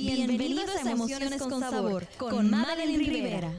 Bienvenidos a Emociones con Sabor, con Madeline Rivera.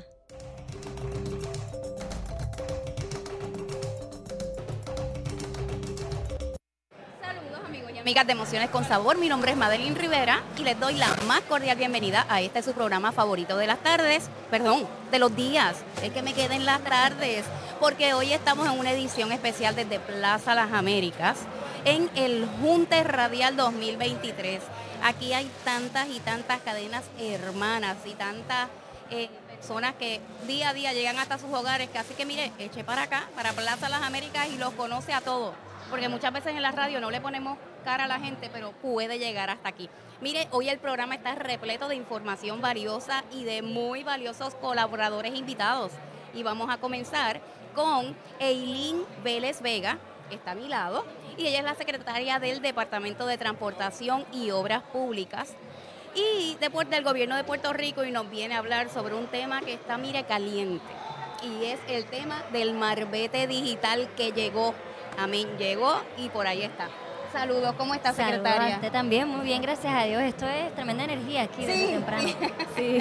Saludos amigos y amigas de Emociones con Sabor, mi nombre es Madeline Rivera y les doy la más cordial bienvenida a este su programa favorito de las tardes, de los días, es que me queden las tardes, porque hoy estamos en una edición especial desde Plaza Las Américas, en el Junte Radial 2023. Aquí hay tantas y tantas cadenas hermanas y tantas personas que día a día llegan hasta sus hogares, que así que mire, eche para acá, para Plaza Las Américas y los conoce a todos, porque muchas veces en la radio no le ponemos cara a la gente, pero puede llegar hasta aquí. Mire, hoy el programa está repleto de información valiosa y de muy valiosos colaboradores invitados. Y vamos a comenzar con Eileen Vélez Vega, que está a mi lado, y ella es la secretaria del Departamento de Transportación y Obras Públicas y del Gobierno de Puerto Rico, y nos viene a hablar sobre un tema que está, mire, caliente, y es el tema del marbete digital que llegó. Amén, llegó y por ahí está. Saludos, ¿cómo está, secretaria? Saludos a usted también, muy bien, gracias a Dios. Esto es tremenda energía aquí desde temprano. Sí.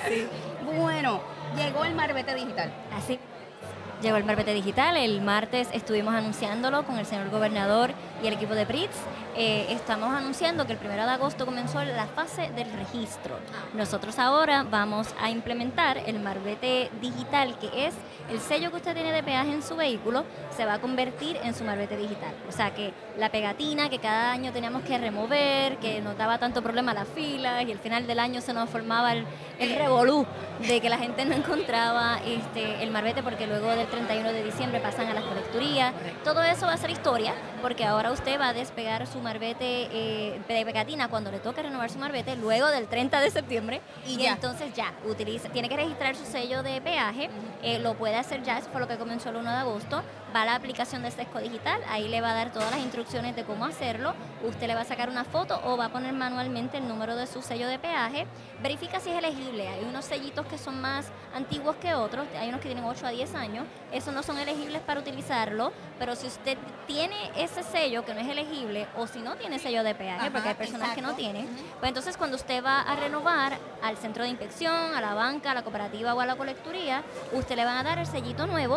Bueno, llegó el marbete digital. Así. Llegó el marbete digital, el martes estuvimos anunciándolo con el señor gobernador y el equipo de PRITS. Estamos anunciando que el 1 de agosto comenzó la fase del registro. Nosotros ahora vamos a implementar el marbete digital, que es el sello que usted tiene de peaje en su vehículo, se va a convertir en su marbete digital. O sea que la pegatina que cada año teníamos que remover, que nos daba tanto problema las filas y al final del año se nos formaba el revolú de que la gente no encontraba el marbete, porque luego del 31 de diciembre pasan a las colecturías. Todo eso va a ser historia, porque ahora usted va a despegar su marbete de pegatina cuando le toque renovar su marbete luego del 30 de septiembre y entonces ya tiene que registrar su sello de peaje. Lo puede hacer ya, eso fue lo que comenzó el 1 de agosto. Va a la aplicación de Sesco Digital, ahí le va a dar todas las instrucciones de cómo hacerlo. Usted le va a sacar una foto o va a poner manualmente el número de su sello de peaje. Verifica si es elegible. Hay unos sellitos que son más antiguos que otros, hay unos que tienen 8 a 10 años, esos no son elegibles para utilizarlo, pero si usted tiene ese sello que no es elegible, o si no tiene sello de peaje, porque hay personas que no tienen, pues entonces cuando usted va a renovar al centro de inspección, a la banca, a la cooperativa o a la colecturía, usted le van a dar el sellito nuevo,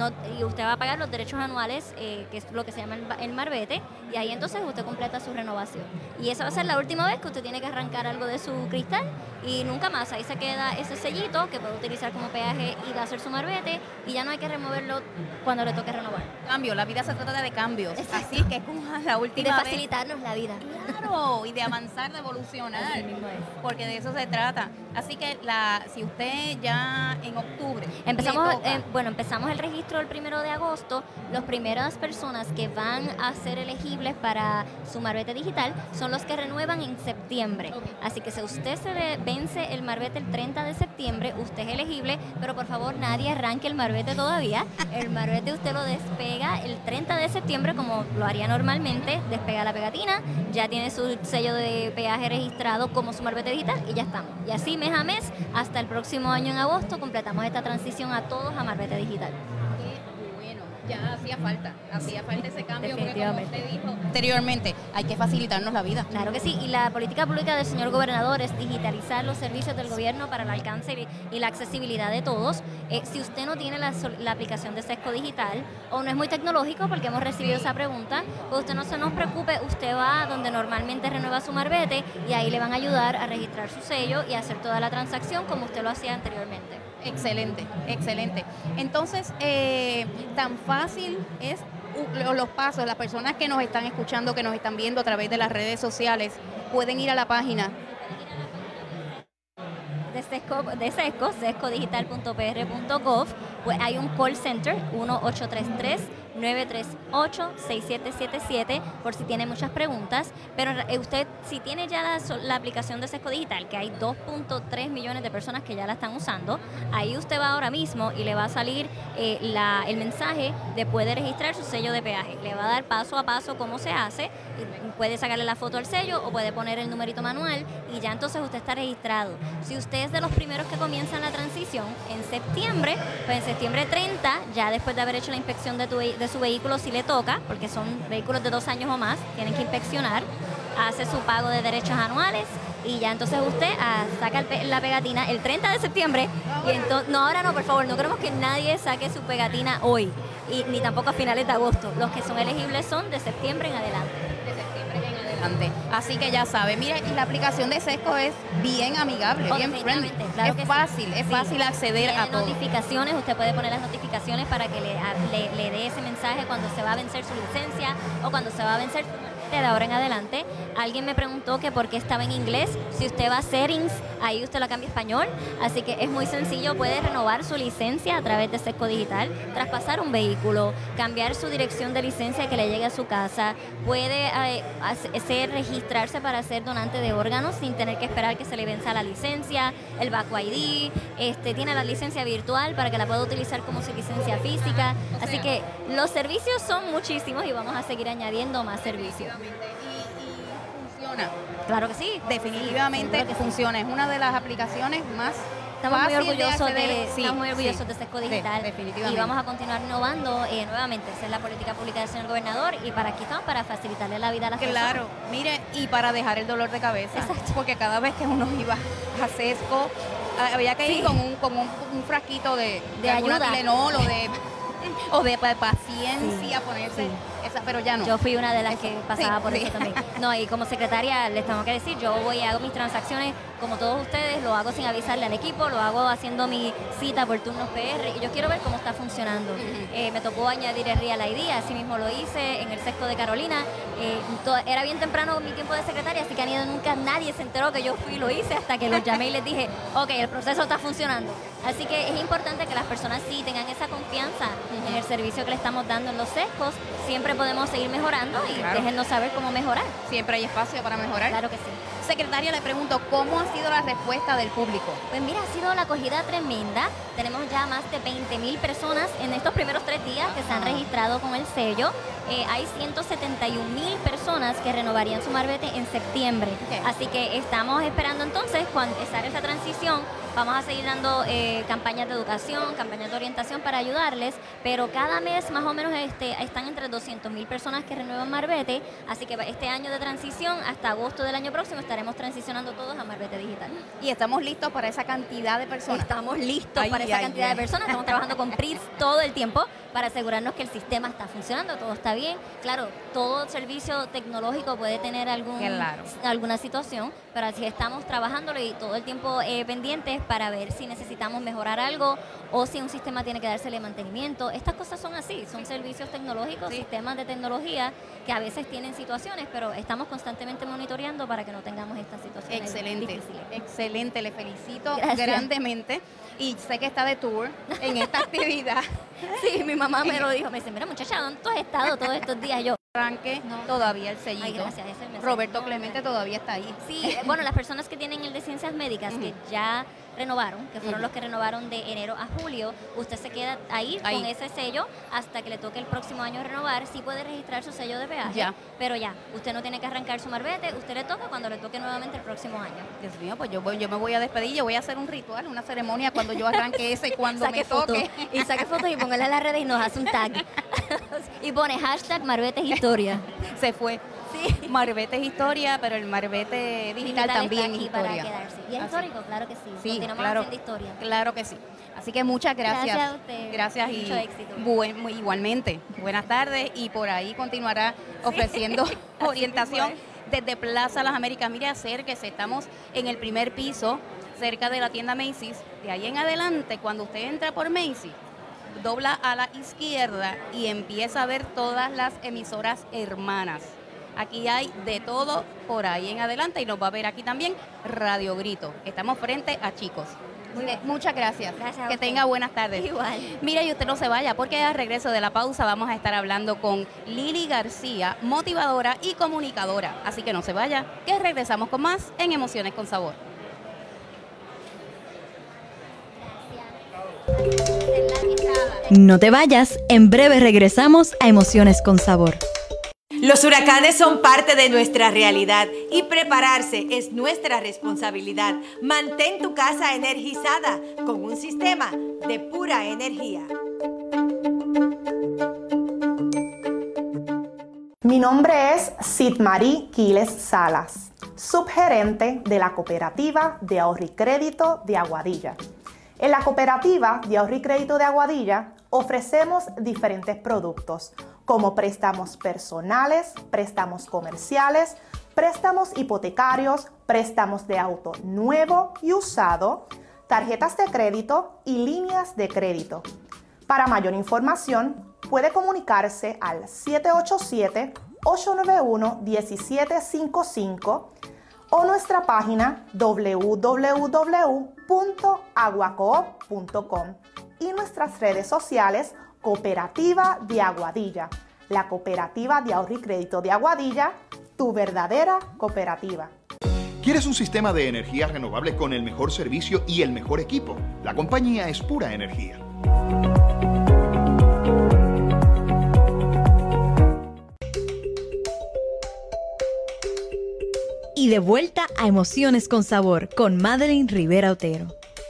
y usted va a pagar los derechos anuales, que es lo que se llama el marbete, y ahí entonces usted completa su renovación. Y esa va a ser la última vez que usted tiene que arrancar algo de su cristal, y nunca más, ahí se queda ese sellito que puede utilizar como peaje y va a hacer su marbete, y ya no hay que removerlo cuando le toque renovar. Cambio, la vida se trata de cambios. Exacto. Así que es como la última vez. De facilitarnos la vida. Claro, y de avanzar, de evolucionar. Así mismo es. Porque de eso se trata. Así que si usted ya en octubre... Empezamos el registro el 1 de agosto. Las primeras personas que van a ser elegibles para su marbete digital son los que renuevan en septiembre. Okay. Así que si a usted se le vence el marbete el 30 de septiembre, usted es elegible, pero por favor nadie arranque el marbete todavía. El marbete usted lo despega el 30 de septiembre como lo haría normalmente, despega la pegatina, ya tiene su sello de peaje registrado como su marbete digital y ya estamos. Y así mes a mes, hasta el próximo año en agosto, completamos esta transición a todos a marbete digital. Ya hacía falta ese cambio, porque como usted dijo anteriormente, hay que facilitarnos la vida. Claro que sí, y la política pública del señor gobernador es digitalizar los servicios del gobierno para el alcance y la accesibilidad de todos. Si usted no tiene la aplicación de Sesco Digital o no es muy tecnológico, porque hemos recibido esa pregunta, pues usted no se nos preocupe, usted va donde normalmente renueva su marbete y ahí le van a ayudar a registrar su sello y a hacer toda la transacción como usted lo hacía anteriormente. Excelente, excelente. Entonces, tan fácil es los pasos. Las personas que nos están escuchando, que nos están viendo a través de las redes sociales, pueden ir a la página de Sesco, sescodigital.pr.gov, pues hay un call center 1-833-938-6777 por si tiene muchas preguntas, pero usted si tiene ya la aplicación de Sesco Digital, que hay 2.3 millones de personas que ya la están usando, ahí usted va ahora mismo y le va a salir el mensaje de puede registrar su sello de peaje, le va a dar paso a paso cómo se hace, puede sacarle la foto al sello o puede poner el numerito manual y ya entonces usted está registrado. Si usted es de los primeros que comienzan la transición en septiembre, pues en septiembre 30, ya después de haber hecho la inspección de su vehículo, si le toca, porque son vehículos de 2 años o más, tienen que inspeccionar, hace su pago de derechos anuales y ya entonces usted saca la pegatina el 30 de septiembre. Y entonces, no, ahora no, por favor, no queremos que nadie saque su pegatina hoy, y ni tampoco a finales de agosto. Los que son elegibles son de septiembre en adelante. Así que ya sabe, mire, y la aplicación de Sesco es bien amigable, bien friendly. Claro es fácil, es fácil acceder a todo. Notificaciones, usted puede poner las notificaciones para que le dé ese mensaje cuando se va a vencer su licencia o cuando se va a vencer de ahora en adelante. Alguien me preguntó que por qué estaba en inglés. Si usted va a settings, ahí usted la cambia a español. Así que es muy sencillo, puede renovar su licencia a través de Sesco Digital, traspasar un vehículo, cambiar su dirección de licencia que le llegue a su casa, puede registrarse para ser donante de órganos sin tener que esperar que se le venza la licencia, el Baco ID, tiene la licencia virtual para que la pueda utilizar como su licencia física. Así que los servicios son muchísimos y vamos a seguir añadiendo más servicios. Y funciona. Claro que sí. Definitivamente que funciona. Es una de las aplicaciones más Estamos muy fácil orgullosos de estamos muy orgullosos de Sesco Digital, definitivamente. Y vamos a continuar innovando nuevamente. Esa es la política pública del señor gobernador y para aquí estamos para facilitarle la vida a las personas. Claro, mire, y para dejar el dolor de cabeza. Exacto. Porque cada vez que uno iba a Sesco había que ir con un frasquito de alguna ayuda. Tylenol o de paciencia, ponerse esa, pero ya no. Yo fui una de las que pasaba por sí. eso también. No, y como secretaria les tengo que decir, yo voy y hago mis transacciones como todos ustedes, lo hago sin avisarle al equipo, lo hago haciendo mi cita por turnos PR y yo quiero ver cómo está funcionando. Me tocó añadir el Real ID, así mismo lo hice en el Sesco de Carolina. Era bien temprano mi tiempo de secretaria, así que nunca nadie se enteró que yo fui y lo hice hasta que los llamé y les dije, ok, el proceso está funcionando. Así que es importante que las personas sí tengan esa confianza en el servicio que le estamos dando en los Sescos. Siempre podemos seguir mejorando y déjennos saber cómo mejorar. Siempre hay espacio para mejorar. Claro que sí. Secretaria, le pregunto, ¿cómo ha sido la respuesta del público? Pues mira, ha sido la acogida tremenda. Tenemos ya más de 20,000 personas en estos primeros 3 días que se han registrado con el sello. Hay 171,000 personas que renovarían su marbete en septiembre. Así que estamos esperando entonces, cuando empezar esa transición, vamos a seguir dando campañas de educación, campañas de orientación para ayudarles, pero cada mes más o menos están entre 200,000 personas que renuevan marbete, así que este año de transición hasta agosto del año próximo estaremos transicionando todos a marbete digital. Y estamos listos para esa cantidad de personas. Estamos listos para esa cantidad de personas, estamos trabajando con PRITS todo el tiempo para asegurarnos que el sistema está funcionando, todo está bien. Claro, todo servicio tecnológico puede tener alguna situación, pero así estamos trabajándolo y todo el tiempo pendientes para ver si necesitamos mejorar algo o si un sistema tiene que dársele mantenimiento. Estas cosas son así, son servicios tecnológicos, sistemas de tecnología que a veces tienen situaciones, pero estamos constantemente monitoreando para que no tengamos estas situaciones difíciles. Excelente, le felicito Gracias. grandemente y sé que está de tour en esta actividad. Sí, mi mamá me lo dijo, me dice, mira muchacha, ¿dónde tú has estado todos estos días? Yo, Arranque, todavía el sellito. ay, gracias, ese es el mensaje. Roberto Clemente todavía está ahí. Sí, bueno, las personas que tienen el de ciencias médicas que ya renovaron, que fueron los que renovaron de enero a julio, usted se queda ahí con ese sello hasta que le toque el próximo año renovar. Sí puede registrar su sello de peaje, pero ya, usted no tiene que arrancar su marbete, usted le toca cuando le toque nuevamente el próximo año. Dios mío, pues yo me voy a despedir, yo voy a hacer un ritual, una ceremonia cuando yo arranque ese y cuando saque me toque. fotos, y saque fotos y póngala en las redes y nos hace un tag. Y pone hashtag marbetes historia. Se fue. Sí. Marbete es historia, pero el marbete digital también es historia. Para quedarse. Y es histórico, claro que sí. Sí, continuamos claro, haciendo historia. Claro que sí. Así que muchas gracias. Gracias a usted. Gracias mucho y éxito. Igualmente. Buenas tardes y por ahí continuará ofreciendo orientación desde Plaza Las Américas. Mire, acérquese, estamos en el primer piso, cerca de la tienda Macy's. De ahí en adelante, cuando usted entra por Macy's, dobla a la izquierda y empieza a ver todas las emisoras hermanas. Aquí hay de todo por ahí en adelante y nos va a ver aquí también Radio Grito. Estamos frente a Chicos. Muchas gracias. Gracias. Que tenga buenas tardes. Igual. Mira, y usted no se vaya porque al regreso de la pausa vamos a estar hablando con Lili García, motivadora y comunicadora. Así que no se vaya, que regresamos con más en Emociones con Sabor. No te vayas, en breve regresamos a Emociones con Sabor. Los huracanes son parte de nuestra realidad y prepararse es nuestra responsabilidad. Mantén tu casa energizada con un sistema de pura energía. Mi nombre es Sidmarí Quiles Salas, subgerente de la Cooperativa de Ahorro y Crédito de Aguadilla. En la Cooperativa de Ahorro y Crédito de Aguadilla ofrecemos diferentes productos como préstamos personales, préstamos comerciales, préstamos hipotecarios, préstamos de auto nuevo y usado, tarjetas de crédito y líneas de crédito. Para mayor información, puede comunicarse al 787-891-1755 o nuestra página www.aguacoop.com y nuestras redes sociales Cooperativa de Aguadilla, la Cooperativa de Ahorro y Crédito de Aguadilla, tu verdadera cooperativa. ¿Quieres un sistema de energía renovable con el mejor servicio y el mejor equipo? La compañía es Pura Energía. Y de vuelta a Emociones con Sabor con Madeline Rivera Otero.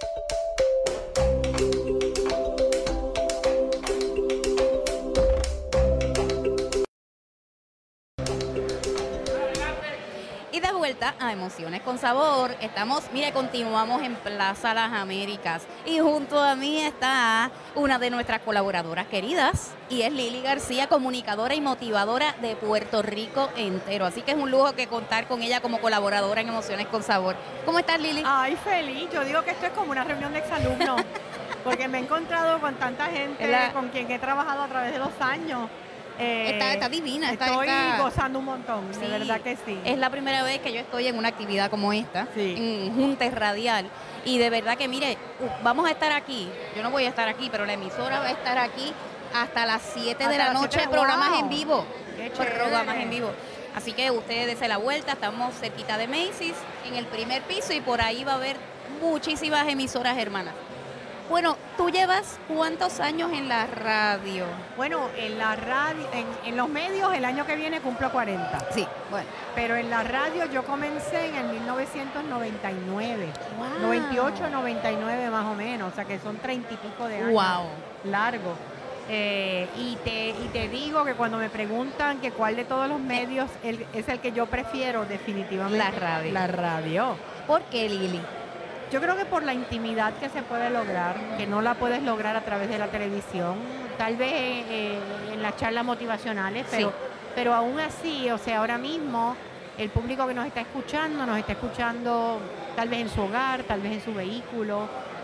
Y de vuelta a Emociones con Sabor. Continuamos en Plaza Las Américas. Y junto a mí está una de nuestras colaboradoras queridas. Y es Lili García, comunicadora y motivadora de Puerto Rico entero. Así que es un lujo que contar con ella como colaboradora en Emociones con Sabor. ¿Cómo estás, Lili? Ay, feliz. Yo digo que esto es como una reunión de exalumnos. Porque me he encontrado con tanta gente con quien he trabajado a través de los años. Está divina. Estoy gozando un montón, de verdad que sí. Es la primera vez que yo estoy en una actividad como esta, Sí. en Junte Radial. Y de verdad que, mire, vamos a estar aquí. Yo no voy a estar aquí, pero la emisora va a estar aquí hasta las 7 de la noche. Programas en vivo. Qué chévere. Programas en vivo. Así que ustedes dense la vuelta. Estamos cerquita de Macy's, en el primer piso, y por ahí va a haber muchísimas emisoras hermanas. Bueno, ¿tú llevas cuántos años en la radio? Bueno, en la radio, en los medios el año que viene cumplo 40. Sí, bueno. Pero en la radio yo comencé en el 1999. Wow. 98, 99 más o menos. O sea que son 30 y pico de años. Wow. Largo. Y te digo que cuando me preguntan que cuál de todos los medios es el que yo prefiero, definitivamente La radio. La radio. ¿Por qué, Lili? Yo creo que por la intimidad que se puede lograr, que no la puedes lograr a través de la televisión, tal vez en las charlas motivacionales, pero aún así, o sea, ahora mismo el público que nos está escuchando tal vez en su hogar, tal vez en su vehículo,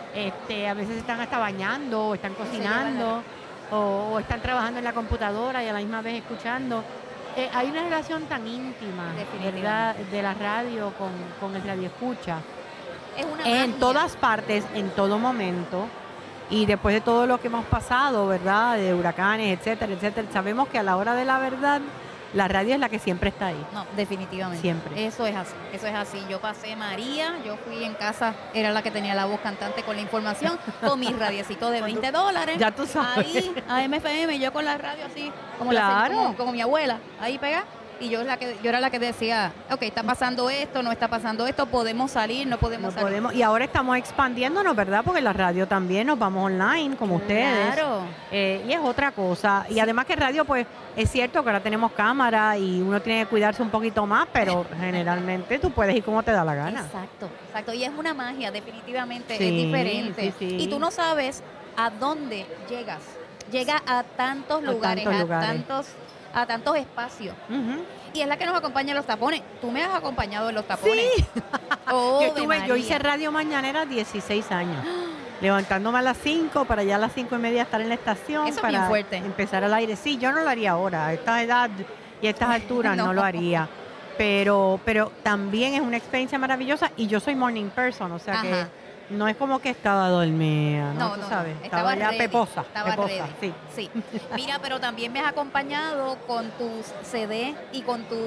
a veces están hasta bañando, o están cocinando, o están trabajando en la computadora y a la misma vez escuchando. Hay una relación tan íntima, ¿verdad?, de la radio con el radioescucha. Es una En magia. todas partes, en todo momento, y después de todo lo que hemos pasado, ¿verdad?, de huracanes, etcétera, etcétera, sabemos que a la hora de la verdad, la radio es la que siempre está ahí. No, definitivamente. Siempre. Eso es así. Yo pasé María, yo fui en casa, era la que tenía la voz cantante con la información, con mi radiecito de $20. Ya tú sabes. Ahí, a MFM, yo con la radio así, como, Claro. como mi abuela, ahí pegada. Y yo era la que decía, ok, está pasando esto, no está pasando esto, podemos salir, no podemos salir. Y ahora estamos expandiéndonos, ¿verdad? Porque la radio también nos vamos online, como ustedes. Claro. Y es otra cosa. Y además que radio, pues, es cierto que ahora tenemos cámara y uno tiene que cuidarse un poquito más, pero generalmente tú puedes ir como te da la gana. Exacto. Y es una magia, definitivamente, Sí, es diferente. sí. Y tú no sabes a dónde llegas. Llega a tantos lugares, a tantos espacios. Ujú. Y es la que nos acompaña en los tapones. Tú me has acompañado en los tapones. Sí. Oh, Yo hice radio mañanera 16 años. Levantándome a las 5 para ya a las 5:30 estar en la estación. Eso es para bien fuerte. empezar al aire. Sí, yo no lo haría ahora. A esta edad y a estas alturas no No. lo haría. Pero también es una experiencia maravillosa y yo soy morning person, o sea Ajá. que no es como que estaba dormida, ¿no? Tú sabes, estaba ya ready, peposa, estaba ready. sí. Mira, pero también me has acompañado con tus CD y con tus...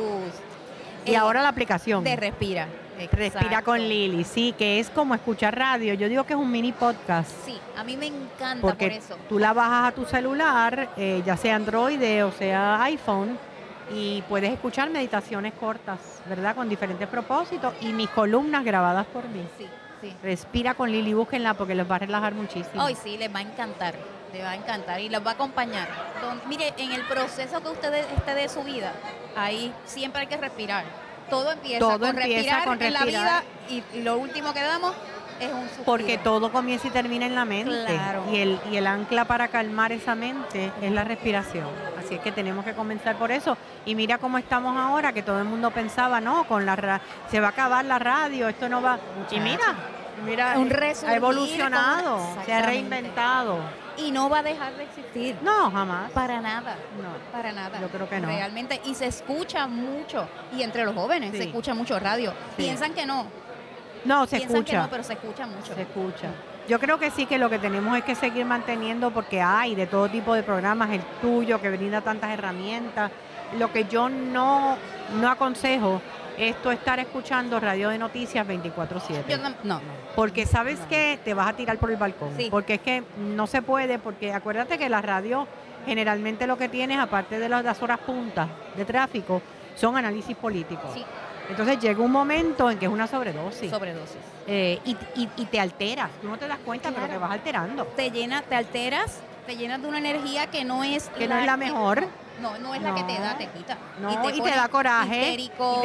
Y ahora la aplicación. de Respira. Respira Exacto. con Lili, sí, que es como escuchar radio. Yo digo que es un mini podcast. Sí, a mí me encanta Porque por eso. tú la bajas a tu celular, ya sea Android o sea iPhone, y puedes escuchar meditaciones cortas, ¿verdad? Con diferentes propósitos y mis columnas grabadas por mí. Sí. Respira con Lili, búsquenla porque les va a relajar muchísimo. Hoy sí, les va a encantar. Le va a encantar y los va a acompañar. Mire, en el proceso que usted esté de su vida, ahí siempre hay que respirar. Todo empieza con respirar en la vida y lo último que damos es un suspiro. Porque todo comienza y termina en la mente. Claro. Y el ancla para calmar esa mente es la respiración. Así es que tenemos que comenzar por eso. Y mira cómo estamos ahora, que todo el mundo pensaba, no, se va a acabar la radio, esto no va. Y mira, un resurgir, ha evolucionado, se ha exactamente. reinventado. Y no va a dejar de existir. No, jamás. Para nada. No. Para nada. Yo creo que no. Realmente. Y se escucha mucho. Y entre los jóvenes se escucha mucho radio. Sí. Piensan que no. No, se Piensan escucha. que no, pero se escucha mucho. Se escucha. Yo creo que sí, que lo que tenemos es que seguir manteniendo, porque hay de todo tipo de programas, el tuyo, que brinda tantas herramientas. Lo que yo no aconsejo es tú estar escuchando radio de noticias 24/7. Yo no. Porque sabes que te vas a tirar por el balcón. Sí. Porque es que no se puede, porque acuérdate que la radio generalmente lo que tienes, aparte de las horas puntas de tráfico, son análisis políticos. Sí. Entonces llega un momento en que es una sobredosis. Sobredosis. Y te alteras. Tú no te das cuenta, Claro. pero te vas alterando. Te alteras, te llenas de una energía que no es Que no es la mejor. No es la que te da, te quita. No, y te pone da coraje. histérico.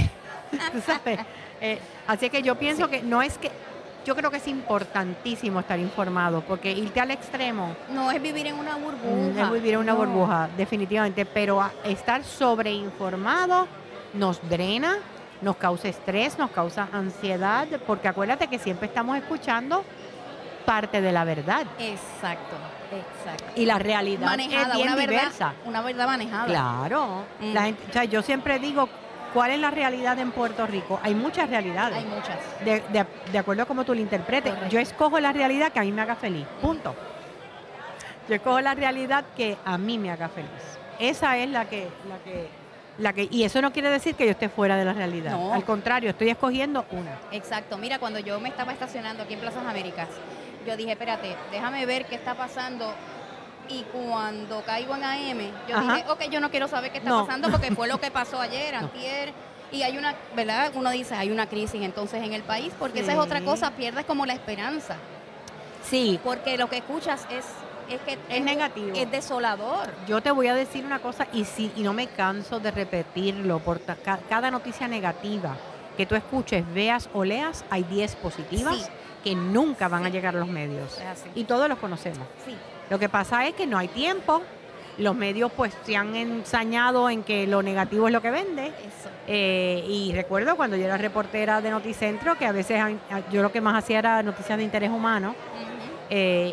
Tú sabes. Así que yo pienso que no es que. Yo creo que es importantísimo estar informado, porque irte al extremo No es vivir en una burbuja. es vivir en una No. burbuja, definitivamente. Pero estar sobreinformado nos drena, nos causa estrés, nos causa ansiedad, porque acuérdate que siempre estamos escuchando parte de la verdad. Exacto. Y la realidad Manejada, es bien diversa. una verdad manejada. Claro. Mm. La gente, o sea, yo siempre digo, ¿cuál es la realidad en Puerto Rico? Hay muchas realidades. Hay muchas. De acuerdo a cómo tú la interpretes. Correcto. Yo escojo la realidad que a mí me haga feliz. Punto. Yo escojo la realidad que a mí me haga feliz. Esa es la que, y eso no quiere decir que yo esté fuera de la realidad. No. Al contrario, estoy escogiendo una. Exacto. Mira, cuando yo me estaba estacionando aquí en Plazas Américas, yo dije, espérate, déjame ver qué está pasando. Y cuando caigo en AM, yo Ajá. dije, ok, yo no quiero saber qué está No. pasando porque fue lo que pasó ayer, antier. Y hay una, ¿verdad? Uno dice, hay una crisis entonces en el país, porque esa es otra Sí. cosa, pierdes como la esperanza. Sí, Porque lo que escuchas es que Es negativo. Es desolador. yo te voy a decir una cosa y no me canso de repetirlo, por cada noticia negativa que tú escuches, veas o leas, hay 10 positivas Sí. que nunca van a llegar a los medios. Es así. Y todos los conocemos. Sí. Lo que pasa es que no hay tiempo. Los medios pues se han ensañado en que lo negativo es lo que vende. Eso. Y recuerdo cuando yo era reportera de Noticentro, que a veces yo lo que más hacía era noticias de interés humano. Ujú.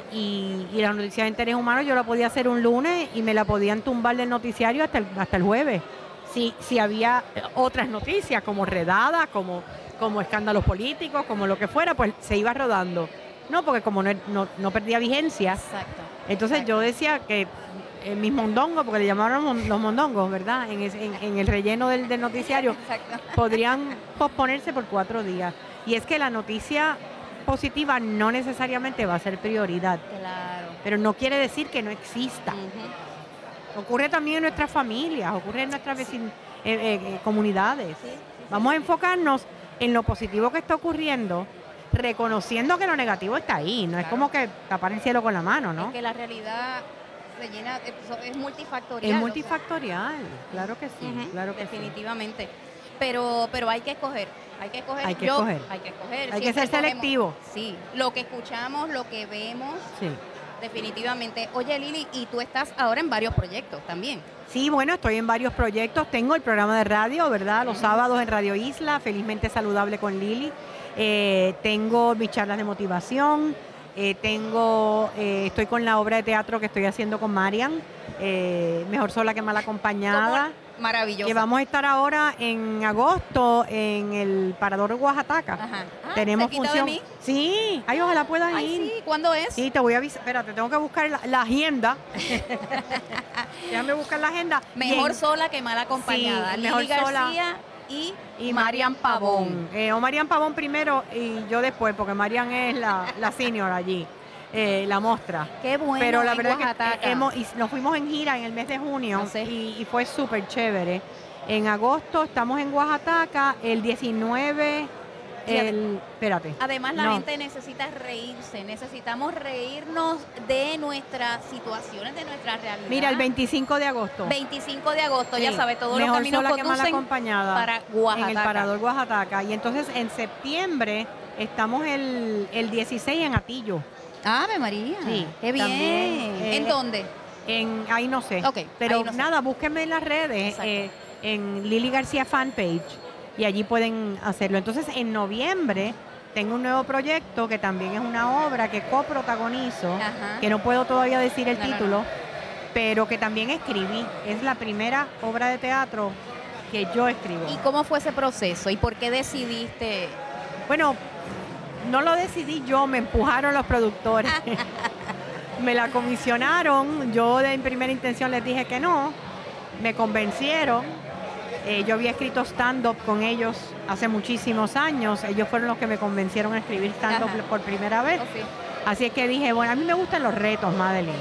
Y las noticias de interés humano yo la podía hacer un lunes y me la podían tumbar del noticiario hasta el jueves. Si había otras noticias como redadas, como escándalos políticos, como lo que fuera, pues se iba rodando. No, porque como no perdía vigencia. Exacto. Entonces Exacto. yo decía que mis mondongos, porque le llamaron los mondongos, ¿verdad? En el relleno del noticiario, Exacto. podrían posponerse por 4 días. Y es que la noticia positiva no necesariamente va a ser prioridad, Claro. pero no quiere decir que no exista. Ujú. Ocurre también en nuestras familias, ocurre en nuestras comunidades. Sí, sí, Vamos a enfocarnos en lo positivo que está ocurriendo, reconociendo que lo negativo está ahí. No es Claro. como que tapar el cielo con la mano, ¿no? Es que la realidad se llena, es multifactorial. Es o sea, multifactorial, claro que sí, ujú, claro que sí. definitivamente. Pero hay que escoger. Hay que escoger. Hay que escoger. Hay que escoger. Hay que siempre ser selectivo. Sí, lo que escuchamos, lo que vemos, Sí. definitivamente. Oye, Lili, y tú estás ahora en varios proyectos también. Sí, bueno, estoy en varios proyectos. Tengo el programa de radio, ¿verdad? Los sábados en Radio Isla, Felizmente Saludable con Lili. Tengo mis charlas de motivación. Estoy con la obra de teatro que estoy haciendo con Marian, Mejor sola que mal acompañada. Maravilloso. Que vamos a estar ahora en agosto en el Parador de Oaxaca. Ajá. Ah, Tenemos cerquita función. de mí. Sí, ay, ojalá puedan Ay, ir. sí, ¿cuándo es? Sí, te voy a avisar. Espérate, tengo que buscar la agenda. Déjame buscar la agenda. Mejor Bien. sola que mal acompañada. Sí, Lili mejor sola. García y Marian Pavón. O Marian Pavón primero y yo después, porque Marian es la senior allí, la mostra. Qué bueno. Pero la en verdad Oaxaca. que nos fuimos en gira en el mes de junio No sé. y fue súper chévere. En agosto estamos en Oaxaca, el 19 Espérate. Además, la No. gente necesita reírse, necesitamos reírnos de nuestras situaciones, de nuestra realidad. Mira, el 25 de agosto. 25 de agosto, ya Sí, sabes, todos los mejor caminos sola que mal conducen acompañada para Oaxaca. en el Parador Oaxaca. Y entonces en septiembre estamos el 16 en Atillo. ¡Ave María! Sí, ¡Qué bien! también, ¿En dónde? Ahí no sé. Ok, Pero ahí no sé. nada, búsquenme en las redes, Exacto. en Lili García Fanpage, y allí pueden hacerlo. Entonces, en noviembre tengo un nuevo proyecto que también es una obra que coprotagonizo, Ajá. que no puedo todavía decir el No, no, título, no. pero que también escribí. Es la primera obra de teatro que yo escribo. ¿Y cómo fue ese proceso? ¿Y por qué decidiste? Bueno, no lo decidí yo, me empujaron los productores. Me la comisionaron, yo en primera intención les dije que no, me convencieron. Yo había escrito stand-up con ellos hace muchísimos años, ellos fueron los que me convencieron a escribir stand-up Ajá. por primera vez. Oh, sí. Así es que dije, bueno, a mí me gustan los retos, Madeline.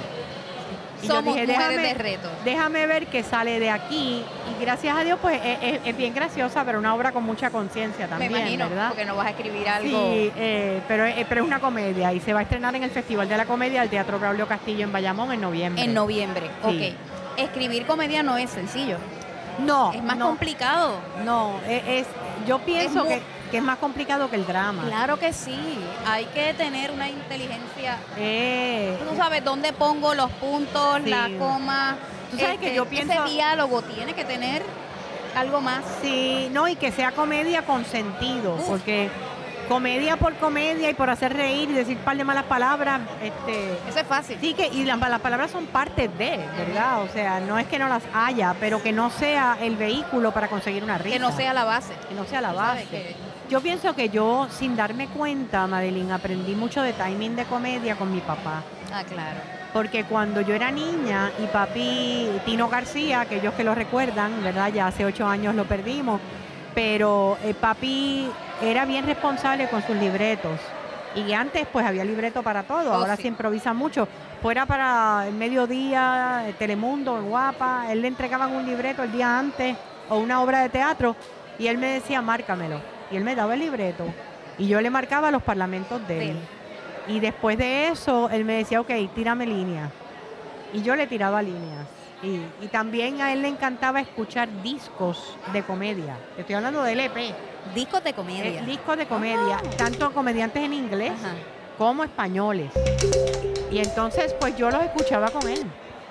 Y yo Somos dije, mujeres de retos. déjame ver qué sale de aquí. Y gracias a Dios, pues es bien graciosa, pero una obra con mucha conciencia Me también, imagino, ¿verdad? porque no vas a escribir algo. Sí, pero es una comedia y se va a estrenar en el Festival de la Comedia del Teatro Braulio Castillo en Bayamón en noviembre. En noviembre, Sí. ok. Escribir comedia no es sencillo, No, es más no, complicado. no, yo pienso mu- que es más complicado que el drama. Claro que sí, hay que tener una inteligencia. Eh, Tú sabes dónde pongo los puntos, Sí. la coma. Tú sabes que yo pienso- Ese diálogo tiene que tener algo más. sí, no, y que sea comedia con sentido, Uf. porque comedia por comedia y por hacer reír y decir un par de malas palabras, Eso es fácil. sí que, y las palabras son parte de, ¿verdad? O sea, no es que no las haya, pero que no sea el vehículo para conseguir una risa. Que no sea la base. Que no sea la Tú sabes base. que- Yo pienso que yo, sin darme cuenta, Madeline, aprendí mucho de timing de comedia con mi papá. Ah, claro. Porque cuando yo era niña y papi, Tino García, que ellos que lo recuerdan, ¿verdad? Ya hace 8 años lo perdimos, pero papi era bien responsable con sus libretos. Y antes pues había libreto para todo, Oh, ahora sí. se improvisa mucho. Fuera para el mediodía, Telemundo, Guapa, él le entregaban un libreto el día antes o una obra de teatro y él me decía, márcamelo. Y él me daba el libreto y yo le marcaba los parlamentos de él. Y después de eso, él me decía, ok, tírame líneas. Y yo le tiraba líneas. Y también a él le encantaba escuchar discos de comedia. Estoy hablando del EP. Discos de comedia. Discos de comedia, tanto comediantes en inglés Ajá. como españoles. Y entonces, pues yo los escuchaba con él.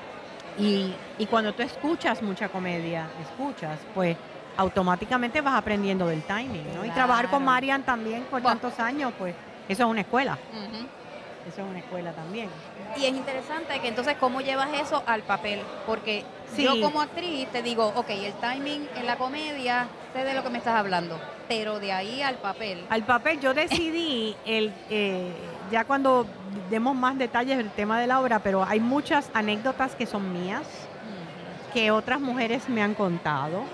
Y cuando tú escuchas mucha comedia, pues automáticamente vas aprendiendo del timing, ¿no? Y trabajar con Claro. Marian también por Buah. tantos años, pues eso es una escuela. Ujú. Eso es una escuela también. Y es interesante que entonces cómo llevas eso al papel, porque Sí. yo como actriz te digo, ok, el timing en la comedia, sé de lo que me estás hablando, pero de ahí al papel. Al papel yo decidí, ya cuando demos más detalles del tema de la obra, pero hay muchas anécdotas que son mías, que otras mujeres me han contado.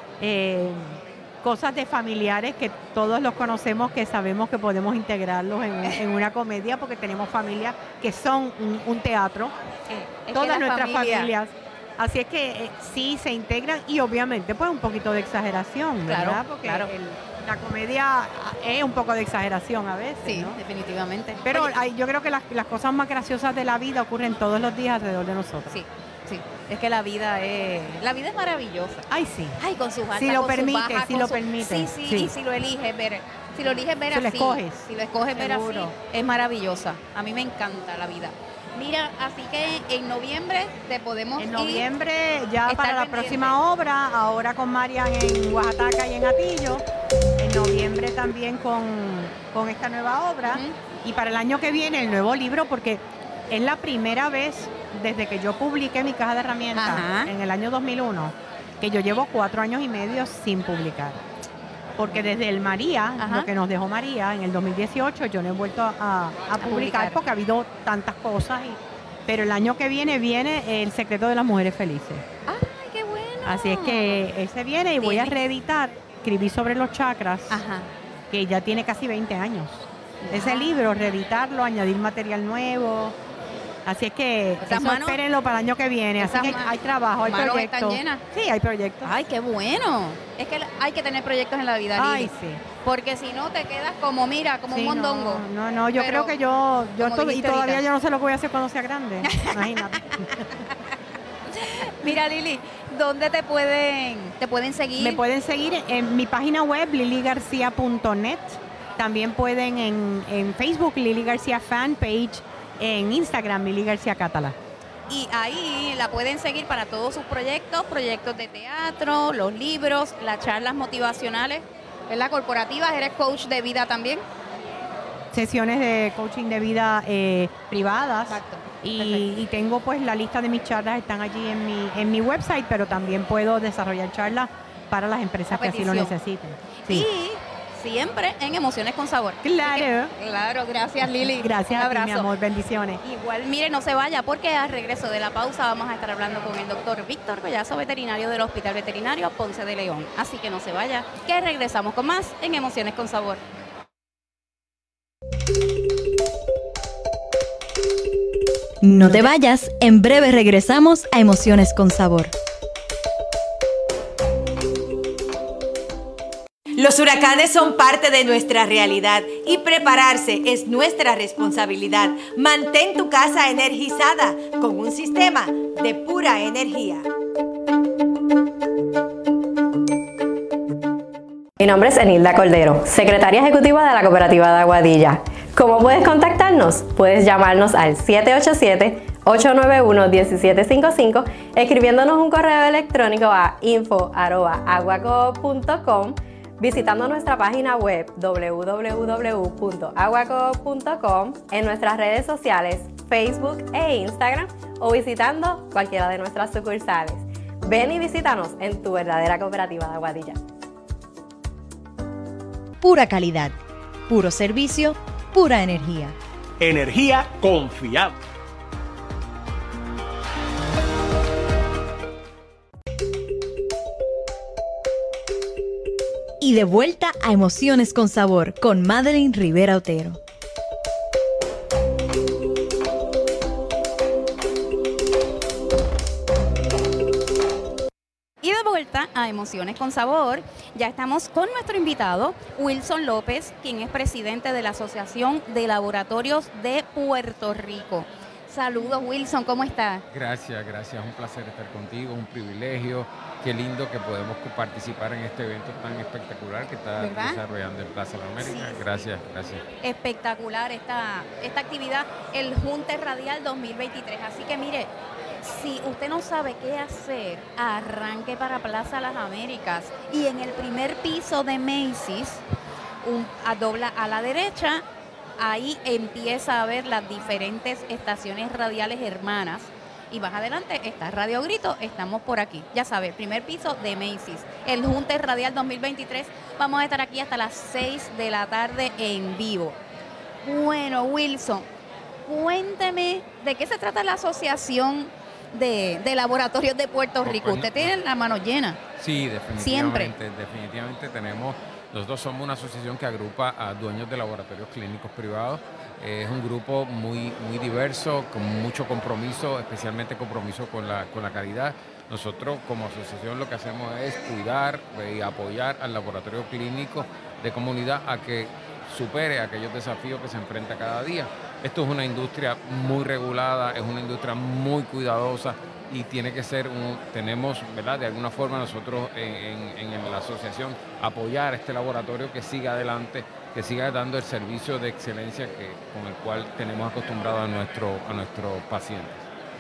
Cosas de familiares que todos los conocemos, que sabemos que podemos integrarlos en una comedia porque tenemos familias que son un teatro, Es que todas la nuestras familia- familias. Así es que sí se integran y obviamente pues un poquito de exageración, ¿verdad? Claro, Porque claro. la comedia es un poco de exageración a veces, Sí, ¿no? definitivamente. Pero Oye, yo creo que las cosas más graciosas de la vida ocurren todos los días alrededor de nosotros. sí, sí, es que la vida es maravillosa. Ay, sí. Ay, con sus altas, Si lo con sus permite, bajas, si con lo su- permite, Sí, sí, sí. y si lo eliges ver Si lo así, escoges. si lo escoges ver así, Seguro. es maravillosa. A mí me encanta la vida. Mira, así que en noviembre te podemos En ir. noviembre ya Estar para la pendiente. próxima obra, ahora con Marian en Oaxaca y en Atillo. En noviembre también con esta nueva obra. Ujú. Y para el año que viene el nuevo libro, porque es la primera vez desde que yo publiqué mi caja de herramientas Ajá. en el año 2001, que yo llevo 4 años y medio sin publicar. Porque desde el María, Ajá. lo que nos dejó María en el 2018, yo no he vuelto a publicar publicar. porque ha habido tantas cosas. Pero el año que viene El secreto de las mujeres felices. Ay, qué bueno. Así es que ese viene y voy a Viene. reeditar. Escribí sobre los chakras, Ajá. que ya tiene casi 20 años. Ese Wow. libro, reeditarlo, añadir material nuevo, Así es que Esas eso manos- espérenlo para el año que viene. Así esas que hay trabajo, hay manos proyectos. están llenas. Sí, hay proyectos. Ay, qué bueno. Es que hay que tener proyectos en la vida, Lili. Ay, sí. Porque si no te quedas como, mira, como Sí, un mondongo. No, yo Pero, creo que yo como y dijiste todavía ahorita. yo no sé lo que voy a hacer cuando sea grande. Imagínate. Mira, Lili, ¿dónde te pueden seguir? Me pueden seguir en mi página web, liligarcia.net. También pueden en Facebook, Lili García Fanpage, en Instagram, Lili García Catala. Y ahí la pueden seguir para todos sus proyectos de teatro, los libros, las charlas motivacionales, ¿verdad? Corporativas, eres coach de vida también. Sesiones de coaching de vida privadas. Exacto. Y tengo pues la lista de mis charlas, están allí en mi website, pero también puedo desarrollar charlas para las empresas A que así lo petición. necesiten. Sí. Y siempre en Emociones con Sabor. Claro. Así que, claro, gracias, Lili. Gracias Un a ti, mi abrazo. amor, bendiciones. Igual, mire, no se vaya porque al regreso de la pausa vamos a estar hablando con el doctor Víctor Collazo, veterinario del Hospital Veterinario Ponce de León. Así que no se vaya, que regresamos con más en Emociones con Sabor. No te vayas, en breve regresamos a Emociones con Sabor. Los huracanes son parte de nuestra realidad y prepararse es nuestra responsabilidad. Mantén tu casa energizada con un sistema de pura energía. Mi nombre es Enilda Cordero, secretaria ejecutiva de la Cooperativa de Aguadilla. ¿Cómo puedes contactarnos? Puedes llamarnos al 787-891-1755, escribiéndonos un correo electrónico a info@aguacoop.com, visitando nuestra página web www.aguacoop.com, en nuestras redes sociales Facebook e Instagram, o visitando cualquiera de nuestras sucursales. Ven y visítanos en tu verdadera Cooperativa de Aguadilla. Pura calidad, puro servicio, pura energía. Energía confiable. Y de vuelta a Emociones con Sabor con Madeline Rivera Otero. Y de vuelta a Emociones con Sabor, ya estamos con nuestro invitado, Wilson López, quien es presidente de la Asociación de Laboratorios de Puerto Rico. Saludos, Wilson, ¿cómo estás? Gracias, un placer estar contigo, un privilegio. Qué lindo que podemos participar en este evento tan espectacular que está ¿verdad? desarrollando en Plaza de la América. Sí. Gracias. Espectacular esta actividad, el Junte Radial 2023. Así que mire, si usted no sabe qué hacer, arranque para Plaza Las Américas y en el primer piso de Macy's, dobla a la derecha, ahí empieza a ver las diferentes estaciones radiales hermanas. Y más adelante está Radio Grito, estamos por aquí. Ya sabe, primer piso de Macy's. El Junte Radial 2023. Vamos a estar aquí hasta las 6 de la tarde en vivo. Bueno, Wilson, cuénteme de qué se trata la Asociación de Laboratorios de Puerto Rico. Usted tiene la mano llena. Sí, Siempre. definitivamente tenemos. Nosotros somos una asociación que agrupa a dueños de laboratorios clínicos privados. Es un grupo muy diverso, con mucho compromiso, especialmente compromiso con la calidad. Nosotros como asociación lo que hacemos es cuidar y apoyar al laboratorio clínico de comunidad a que supere aquellos desafíos que se enfrenta cada día. Esto es una industria muy regulada, es una industria muy cuidadosa y tiene que ser, tenemos, ¿verdad? De alguna forma nosotros en la asociación apoyar a este laboratorio que siga adelante, que siga dando el servicio de excelencia con el cual tenemos acostumbrado a nuestros pacientes.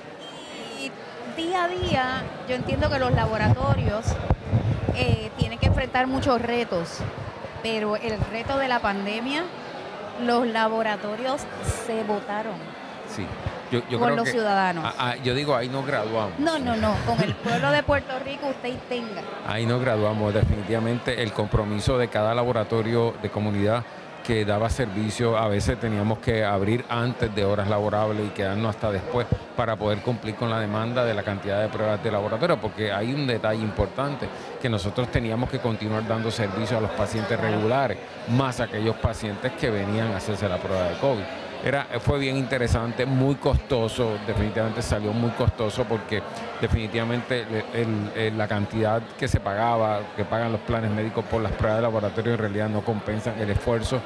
Y día a día, yo entiendo que los laboratorios tienen que enfrentar muchos retos, pero el reto de la pandemia, los laboratorios se botaron. Sí. Yo con creo los que, ciudadanos. Yo digo, ahí nos graduamos. No, con el pueblo de Puerto Rico usted tenga. Ahí nos graduamos, definitivamente el compromiso de cada laboratorio de comunidad que daba servicio. A veces teníamos que abrir antes de horas laborables y quedarnos hasta después para poder cumplir con la demanda de la cantidad de pruebas de laboratorio, porque hay un detalle importante, que nosotros teníamos que continuar dando servicio a los pacientes regulares, más aquellos pacientes que venían a hacerse la prueba de COVID. Fue bien interesante, muy costoso, definitivamente salió muy costoso porque definitivamente la cantidad que se pagaba, que pagan los planes médicos por las pruebas de laboratorio en realidad no compensan el esfuerzo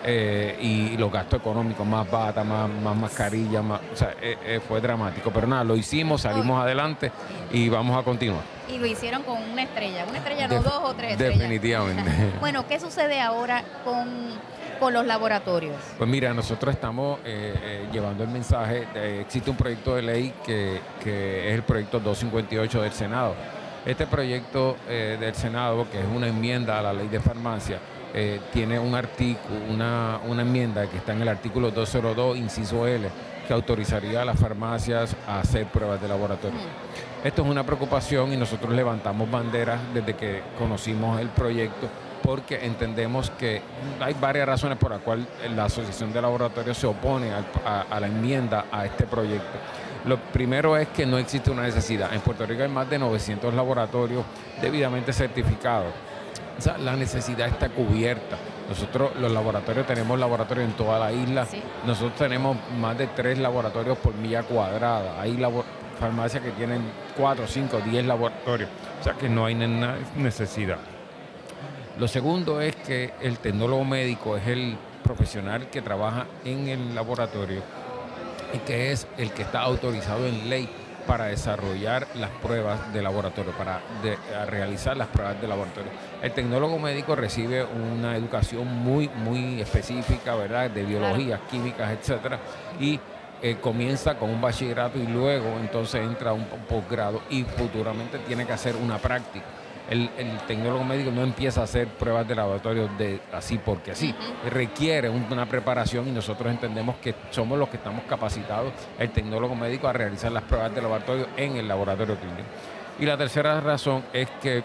y los gastos económicos, más bata, más mascarilla, o sea, fue dramático. Pero nada, lo hicimos, salimos adelante y vamos a continuar. Y lo hicieron con una estrella no 2 o 3 estrellas. Definitivamente. Bueno, ¿qué sucede ahora con los laboratorios? Pues mira, nosotros estamos llevando el mensaje. Existe un proyecto de ley que es el proyecto 258 del Senado. Este proyecto del Senado, que es una enmienda a la ley de farmacia, tiene un artículo, una enmienda que está en el artículo 202, inciso L, que autorizaría a las farmacias a hacer pruebas de laboratorio. Esto es una preocupación y nosotros levantamos banderas desde que conocimos el proyecto, porque entendemos que hay varias razones por las cuales la Asociación de Laboratorios se opone a la enmienda a este proyecto. Lo primero es que no existe una necesidad. En Puerto Rico hay más de 900 laboratorios debidamente certificados. O sea, la necesidad está cubierta. Nosotros, los laboratorios, tenemos laboratorios en toda la isla. Sí. Nosotros tenemos más de 3 laboratorios por milla cuadrada. Hay farmacias que tienen 4, 5, 10 laboratorios. O sea, que no hay necesidad. Lo segundo es que el tecnólogo médico es el profesional que trabaja en el laboratorio y que es el que está autorizado en ley para desarrollar las pruebas de laboratorio, para realizar las pruebas de laboratorio. El tecnólogo médico recibe una educación muy específica, ¿verdad?, de biologías, químicas, etcétera, y comienza con un bachillerato y luego entonces entra a un posgrado y futuramente tiene que hacer una práctica. El tecnólogo médico no empieza a hacer pruebas de laboratorio así porque así. Requiere una preparación y nosotros entendemos que somos los que estamos capacitados, el tecnólogo médico, a realizar las pruebas de laboratorio en el laboratorio clínico. Y la tercera razón es que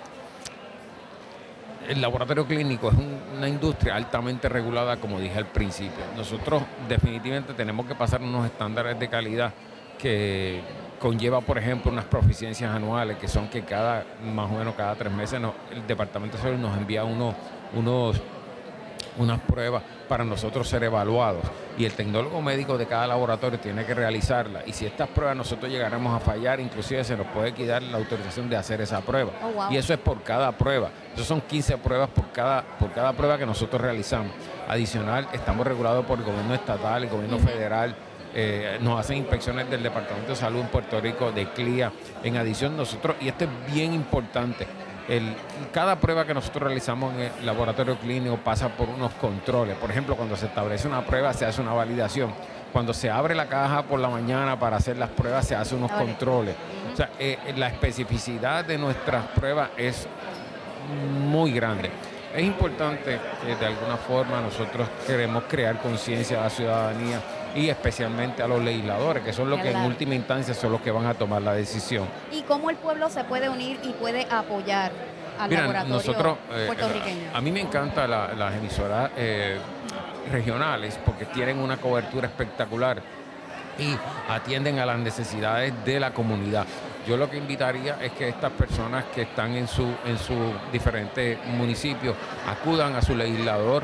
el laboratorio clínico es una industria altamente regulada, como dije al principio. Nosotros definitivamente tenemos que pasar unos estándares de calidad que conlleva, por ejemplo, unas proficiencias anuales, que son que más o menos cada 3 meses el Departamento de Salud nos envía unas pruebas para nosotros ser evaluados. Y el tecnólogo médico de cada laboratorio tiene que realizarlas. Y si estas pruebas nosotros llegáramos a fallar, inclusive se nos puede quitar la autorización de hacer esa prueba. Oh, wow. Y eso es por cada prueba. Eso son 15 pruebas por cada prueba que nosotros realizamos. Adicional, estamos regulados por el gobierno estatal, el gobierno federal. Nos hacen inspecciones del Departamento de Salud en Puerto Rico, de CLIA. En adición, nosotros, y esto es bien importante, cada prueba que nosotros realizamos en el laboratorio clínico pasa por unos controles. Por ejemplo, cuando se establece una prueba, se hace una validación. Cuando se abre la caja por la mañana para hacer las pruebas, se hace unos controles. O sea, la especificidad de nuestras pruebas es muy grande. Es importante que de alguna forma nosotros queremos crear conciencia a la ciudadanía y especialmente a los legisladores, que son los que en última instancia son los que van a tomar la decisión. ¿Y cómo el pueblo se puede unir y puede apoyar al laboratorio puertorriqueño? A mí me encantan las emisoras regionales porque tienen una cobertura espectacular y atienden a las necesidades de la comunidad. Yo lo que invitaría es que estas personas que están en sus diferentes municipios acudan a su legislador,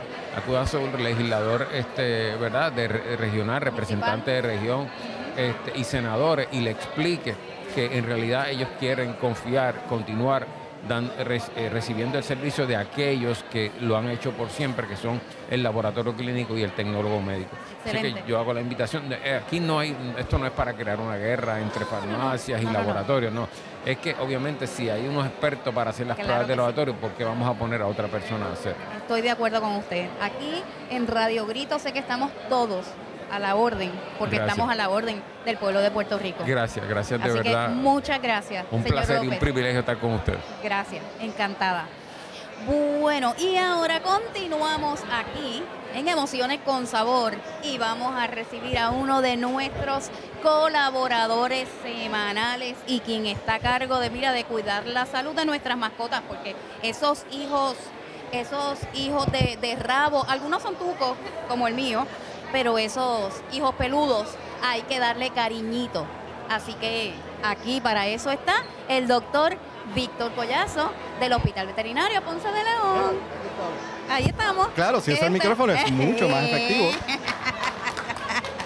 ¿verdad?, de regional, representante de región y senadores, y le explique que en realidad ellos quieren continuar recibiendo el servicio de aquellos que lo han hecho por siempre, que son el laboratorio clínico y el tecnólogo médico. Excelente. Así que yo hago la invitación. Aquí esto no es para crear una guerra entre farmacias y laboratorios, no. Es que obviamente si hay unos expertos para hacer las pruebas de laboratorio, ¿por qué vamos a poner a otra persona a hacer? Estoy de acuerdo con usted. Aquí en Radio Grito sé que estamos todos a la orden, porque estamos a la orden del pueblo de Puerto Rico. Gracias de Así verdad. Que muchas gracias. Un placer López. Y un privilegio estar con usted. Gracias, encantada. Bueno, y ahora continuamos aquí en Emociones con Sabor y vamos a recibir a uno de nuestros colaboradores semanales y quien está a cargo de cuidar la salud de nuestras mascotas, porque esos hijos de rabo, algunos son tucos, como el mío, pero esos hijos peludos hay que darle cariñito. Así que aquí para eso está el doctor Víctor Collazo del Hospital Veterinario Ponce de León. Ahí estamos. Claro, si usa el micrófono es mucho más efectivo.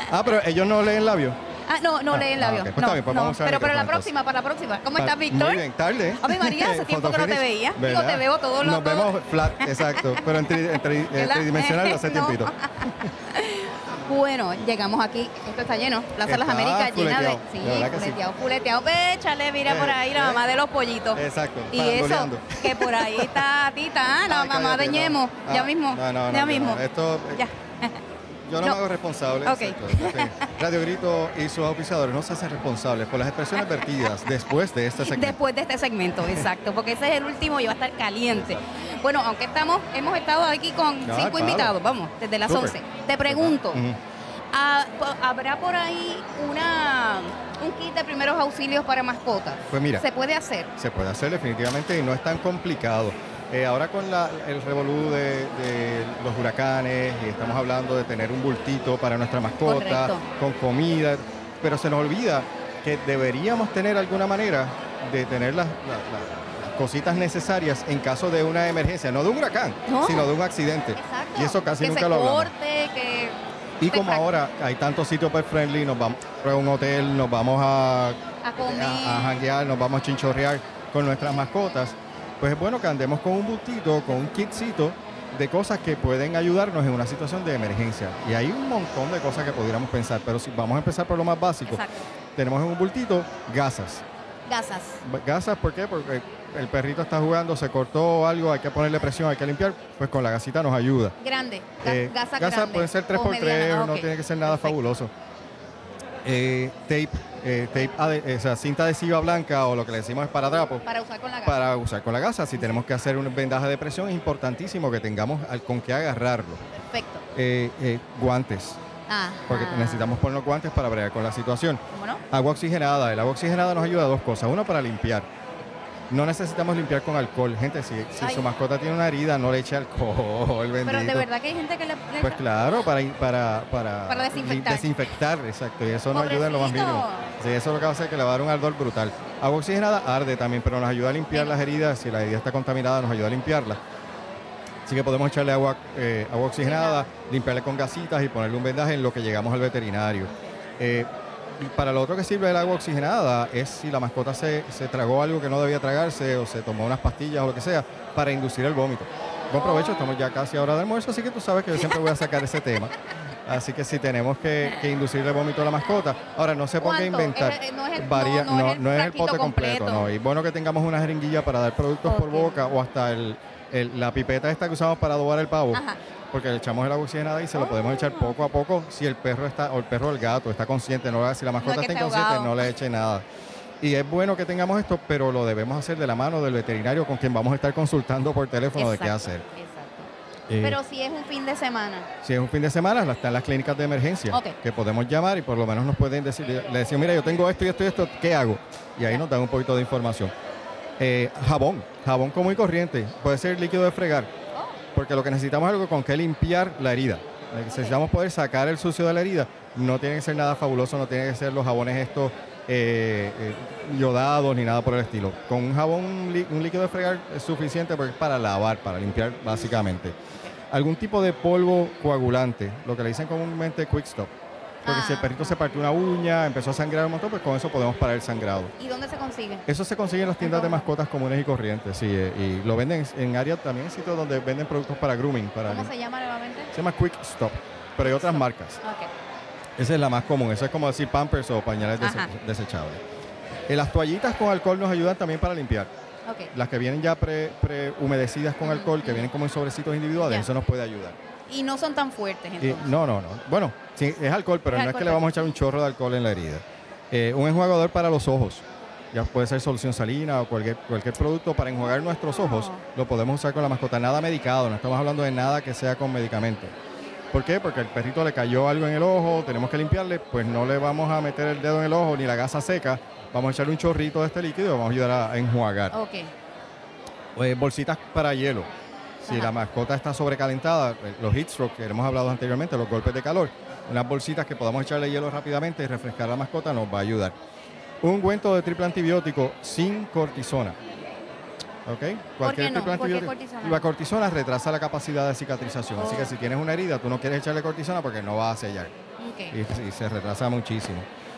pero ellos no leen labios. No leen labios. Okay, pues está bien, pues vamos a usar el pero para micrófono, la próxima. ¿Cómo estás, Víctor? Muy bien, tarde. Ave María, hace tiempo que no te veía. Digo, te veo todos los Nos vemos flat, exacto. Pero en tridimensional hace tiempito. Bueno, llegamos aquí. Esto está lleno. Plaza Las Américas llena de... Sí, fuleteado. Échale, mira por ahí la mamá de los pollitos. Exacto. Y eso, que por ahí está Tita, la mamá de Ñemo. Ya mismo. Ya mismo. Esto... Ya. Yo no me hago responsable. Okay. Radio Grito y sus auspiciadores no se hacen responsables por las expresiones vertidas después de este segmento. Después de este segmento, exacto, porque ese es el último y va a estar caliente. Bueno, aunque hemos estado aquí con 5 invitados, vamos, desde las 11. Te pregunto, ¿habrá por ahí un kit de primeros auxilios para mascotas? Pues mira. ¿Se puede hacer? Se puede hacer definitivamente y no es tan complicado. Ahora con el revolú de los huracanes y estamos hablando de tener un bultito para nuestra mascota, correcto, con comida, pero se nos olvida que deberíamos tener alguna manera de tener las cositas necesarias en caso de una emergencia, no de un huracán, sino de un accidente. Exacto. Y eso casi nunca lo hablamos. Y como ahora hay tantos sitios pet friendly, nos vamos a un hotel, nos vamos a comer, a janguear, nos vamos a chinchorrear con nuestras mascotas, pues es bueno que andemos con un bultito, con un kitcito de cosas que pueden ayudarnos en una situación de emergencia. Y hay un montón de cosas que pudiéramos pensar, pero si vamos a empezar por lo más básico, tenemos en un bultito gasas. Gasas, ¿por qué? Porque el perrito está jugando, se cortó algo, hay que ponerle presión, hay que limpiar, pues con la gasita nos ayuda. Grande, gasas grande. Pueden ser 3x3, no tiene que ser nada fabuloso. Tape, cinta adhesiva blanca o lo que le decimos esparadrapo. Para usar con la gasa. Para usar con la gasa. Si tenemos que hacer un vendaje de presión, es importantísimo que tengamos con qué agarrarlo. Perfecto. Guantes. Porque necesitamos poner guantes para bregar con la situación. ¿Cómo no? Agua oxigenada. El agua oxigenada nos ayuda a dos cosas. Uno, para limpiar. No necesitamos limpiar con alcohol. Gente, si su mascota tiene una herida, no le eche alcohol, bendito. Pero de verdad que hay gente que le... Pues claro, para desinfectar. Desinfectar, exacto. Y eso nos ayuda en lo más mínimo. Sí, eso es lo que va a hacer que le va a dar un ardor brutal. Agua oxigenada arde también, pero nos ayuda a limpiar las heridas. Si la herida está contaminada, nos ayuda a limpiarla. Así que podemos echarle agua oxigenada, limpiarle con gasitas y ponerle un vendaje en lo que llegamos al veterinario. Para lo otro que sirve el agua oxigenada es si la mascota se tragó algo que no debía tragarse o se tomó unas pastillas o lo que sea para inducir el vómito. Buen provecho, estamos ya casi a hora de almuerzo, así que tú sabes que yo siempre voy a sacar ese tema. Así que si tenemos que inducir el vómito a la mascota, ahora no se ponga a inventar. No es el pote completo, no. Y bueno que tengamos una jeringuilla para dar productos por boca o hasta la pipeta esta que usamos para adobar el pavo. Ajá. Porque le echamos el agua oxigenada y se lo podemos echar poco a poco si el perro está, o el perro o el gato está consciente, si la mascota está inconsciente, no le eche nada. Y es bueno que tengamos esto, pero lo debemos hacer de la mano del veterinario con quien vamos a estar consultando por teléfono de qué hacer. Pero si es un fin de semana. Si es un fin de semana, están las clínicas de emergencia que podemos llamar y por lo menos nos pueden decir, le decimos, mira, yo tengo esto y esto y esto, ¿qué hago? Y ahí nos dan un poquito de información. Jabón común y corriente, puede ser líquido de fregar. Porque lo que necesitamos es algo con que limpiar la herida. Necesitamos poder sacar el sucio de la herida. No tiene que ser nada fabuloso, no tiene que ser los jabones estos yodados ni nada por el estilo. Con un jabón, un líquido de fregar es suficiente porque es para lavar, para limpiar básicamente. Algún tipo de polvo coagulante, lo que le dicen comúnmente quick stop. Porque si el perrito se partió una uña, empezó a sangrar un montón, pues con eso podemos parar el sangrado. ¿Y dónde se consigue? Eso se consigue en las tiendas de mascotas comunes y corrientes, sí. Y lo venden en áreas también, en sitios donde venden productos para grooming. ¿Cómo se llama nuevamente? Se llama Quick Stop, pero hay otras marcas. Esa es la más común. Eso es como decir Pampers o pañales desechables. Las toallitas con alcohol nos ayudan también para limpiar. Las que vienen ya pre-humedecidas con alcohol, que vienen como en sobrecitos individuales, eso nos puede ayudar. Y no son tan fuertes, entonces. No. Bueno, sí, es alcohol, pero no es que le vamos a echar un chorro de alcohol en la herida. Un enjuagador para los ojos. Ya puede ser solución salina o cualquier producto para enjuagar nuestros ojos. Lo podemos usar con la mascota. Nada medicado, no estamos hablando de nada que sea con medicamento. ¿Por qué? Porque al perrito le cayó algo en el ojo, tenemos que limpiarle, pues no le vamos a meter el dedo en el ojo ni la gasa seca. Vamos a echarle un chorrito de este líquido y vamos a ayudar a enjuagar. Bolsitas para hielo. Si la mascota está sobrecalentada, los heat stroke que hemos hablado anteriormente, los golpes de calor, unas bolsitas que podamos echarle hielo rápidamente y refrescar a la mascota nos va a ayudar. Un ungüento de triple antibiótico sin cortisona. ¿Por qué no? ¿Por qué cortisona? La cortisona retrasa la capacidad de cicatrización. Así que si tienes una herida, tú no quieres echarle cortisona porque no va a sellar. y se retrasa muchísimo.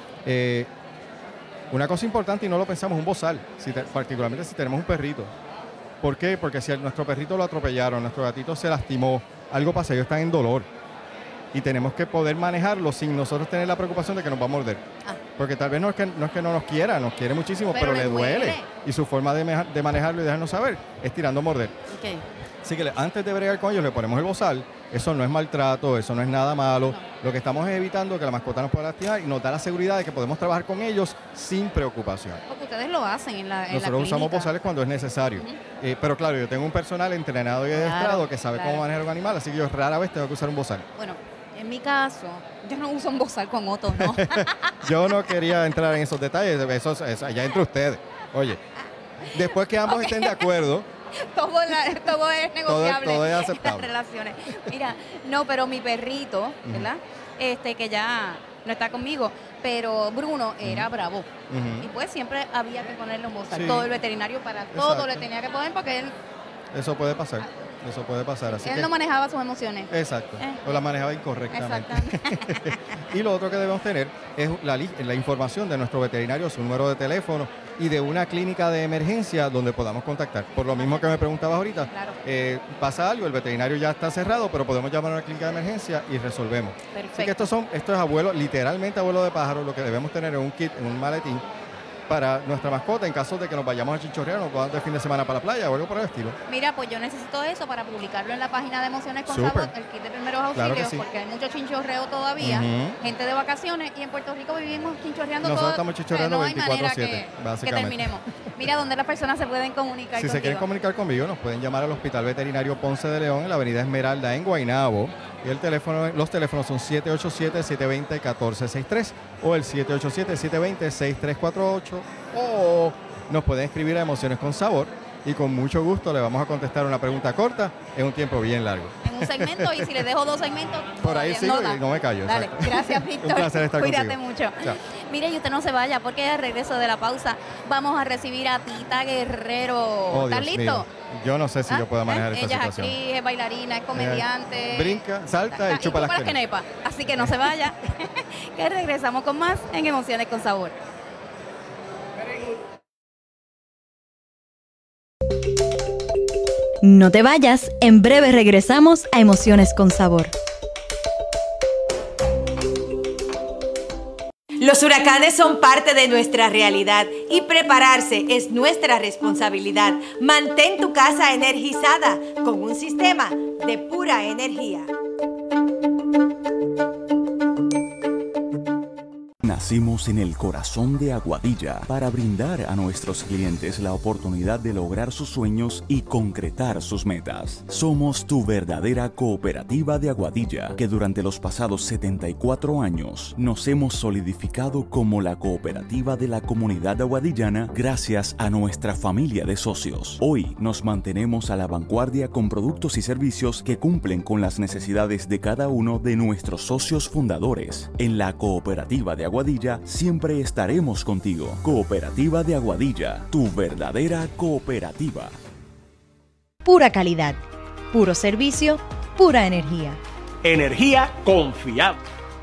Una cosa importante, y no lo pensamos, un bozal, particularmente si tenemos un perrito. ¿Por qué? Porque si nuestro perrito lo atropellaron, nuestro gatito se lastimó, algo pasa, ellos están en dolor. Y tenemos que poder manejarlo sin nosotros tener la preocupación de que nos va a morder. Porque tal vez no es que no nos quiera, nos quiere muchísimo, pero le duele. Y su forma de manejarlo y dejarnos saber es tirando a morder. Okay. Así que antes de bregar con ellos le ponemos el bozal. Eso no es maltrato, eso no es nada malo. Lo que estamos es evitando que la mascota nos pueda lastimar y nos da la seguridad de que podemos trabajar con ellos sin preocupación. Porque ustedes lo hacen en la Nosotros usamos bozales cuando es necesario. Pero claro, yo tengo un personal entrenado y adiestrado que sabe cómo manejar un animal, así que yo rara vez tengo que usar un bozal. Bueno, en mi caso, yo no uso un bozal con Otto, ¿no? Yo no quería entrar en esos detalles, eso allá entre ustedes. Oye, después que ambos estén de acuerdo, todo es negociable. Todo es aceptable. En las relaciones. Mira, no, pero mi perrito, ¿verdad? Que ya no está conmigo, pero Bruno era bravo. Y pues siempre había que ponerle un bozal. Sí. Todo el veterinario para todo le tenía que poner porque él... Eso puede pasar. Eso puede pasar. Así él no manejaba sus emociones. Exacto. O la manejaba incorrectamente. Y lo otro que debemos tener es la información de nuestro veterinario, su número de teléfono y de una clínica de emergencia donde podamos contactar. Por lo mismo que me preguntabas ahorita, pasa algo, el veterinario ya está cerrado, pero podemos llamar a una clínica de emergencia y resolvemos. Perfecto. Así que esto es abuelo, literalmente abuelo de pájaro, lo que debemos tener en un kit, en un maletín, para nuestra mascota en caso de que nos vayamos a chinchorrear, nos vamos de fin de semana para la playa o algo por el estilo. Mira, pues yo necesito eso para publicarlo en la página de Emociones con Sabor, el kit de primeros auxilios, claro porque hay mucho chinchorreo todavía, gente de vacaciones, y en Puerto Rico vivimos chinchorreando todo. Nosotros estamos chinchorreando 24/7, básicamente. Que terminemos. Mira, ¿dónde las personas se pueden comunicar Si contigo? se quieren comunicar conmigo, nos pueden llamar al Hospital Veterinario Ponce de León, en la avenida Esmeralda, en Guaynabo. Y los teléfonos son 787-720-1463 o el 787-720-6348. O nos pueden escribir a Emociones con Sabor y con mucho gusto le vamos a contestar una pregunta corta en un tiempo bien largo. En un segmento, y si les dejo 2 segmentos, por ahí sigo y no me callo. Dale, gracias, Víctor. Un placer estar Cuídate contigo. mucho. Chao. Mire, y usted no se vaya, porque al regreso de la pausa vamos a recibir a Tita Guerrero. ¿Estás listo? Mío. Yo no sé si yo puedo manejar esta situación. Ella es actriz, es bailarina, es comediante. Brinca, salta y chupa las quenepas. Así que no se vaya, que regresamos con más en Emociones con Sabor. No te vayas, en breve regresamos a Emociones con Sabor. Los huracanes son parte de nuestra realidad y prepararse es nuestra responsabilidad. Mantén tu casa energizada con un sistema de pura energía. Nacimos en el corazón de Aguadilla para brindar a nuestros clientes la oportunidad de lograr sus sueños y concretar sus metas. Somos tu verdadera cooperativa de Aguadilla, que durante los pasados 74 años nos hemos solidificado como la cooperativa de la comunidad aguadillana gracias a nuestra familia de socios. Hoy nos mantenemos a la vanguardia con productos y servicios que cumplen con las necesidades de cada uno de nuestros socios fundadores. En la cooperativa de Aguadilla siempre estaremos contigo. Cooperativa de Aguadilla, tu verdadera cooperativa. Pura calidad, puro servicio, pura energía. Energía confiable.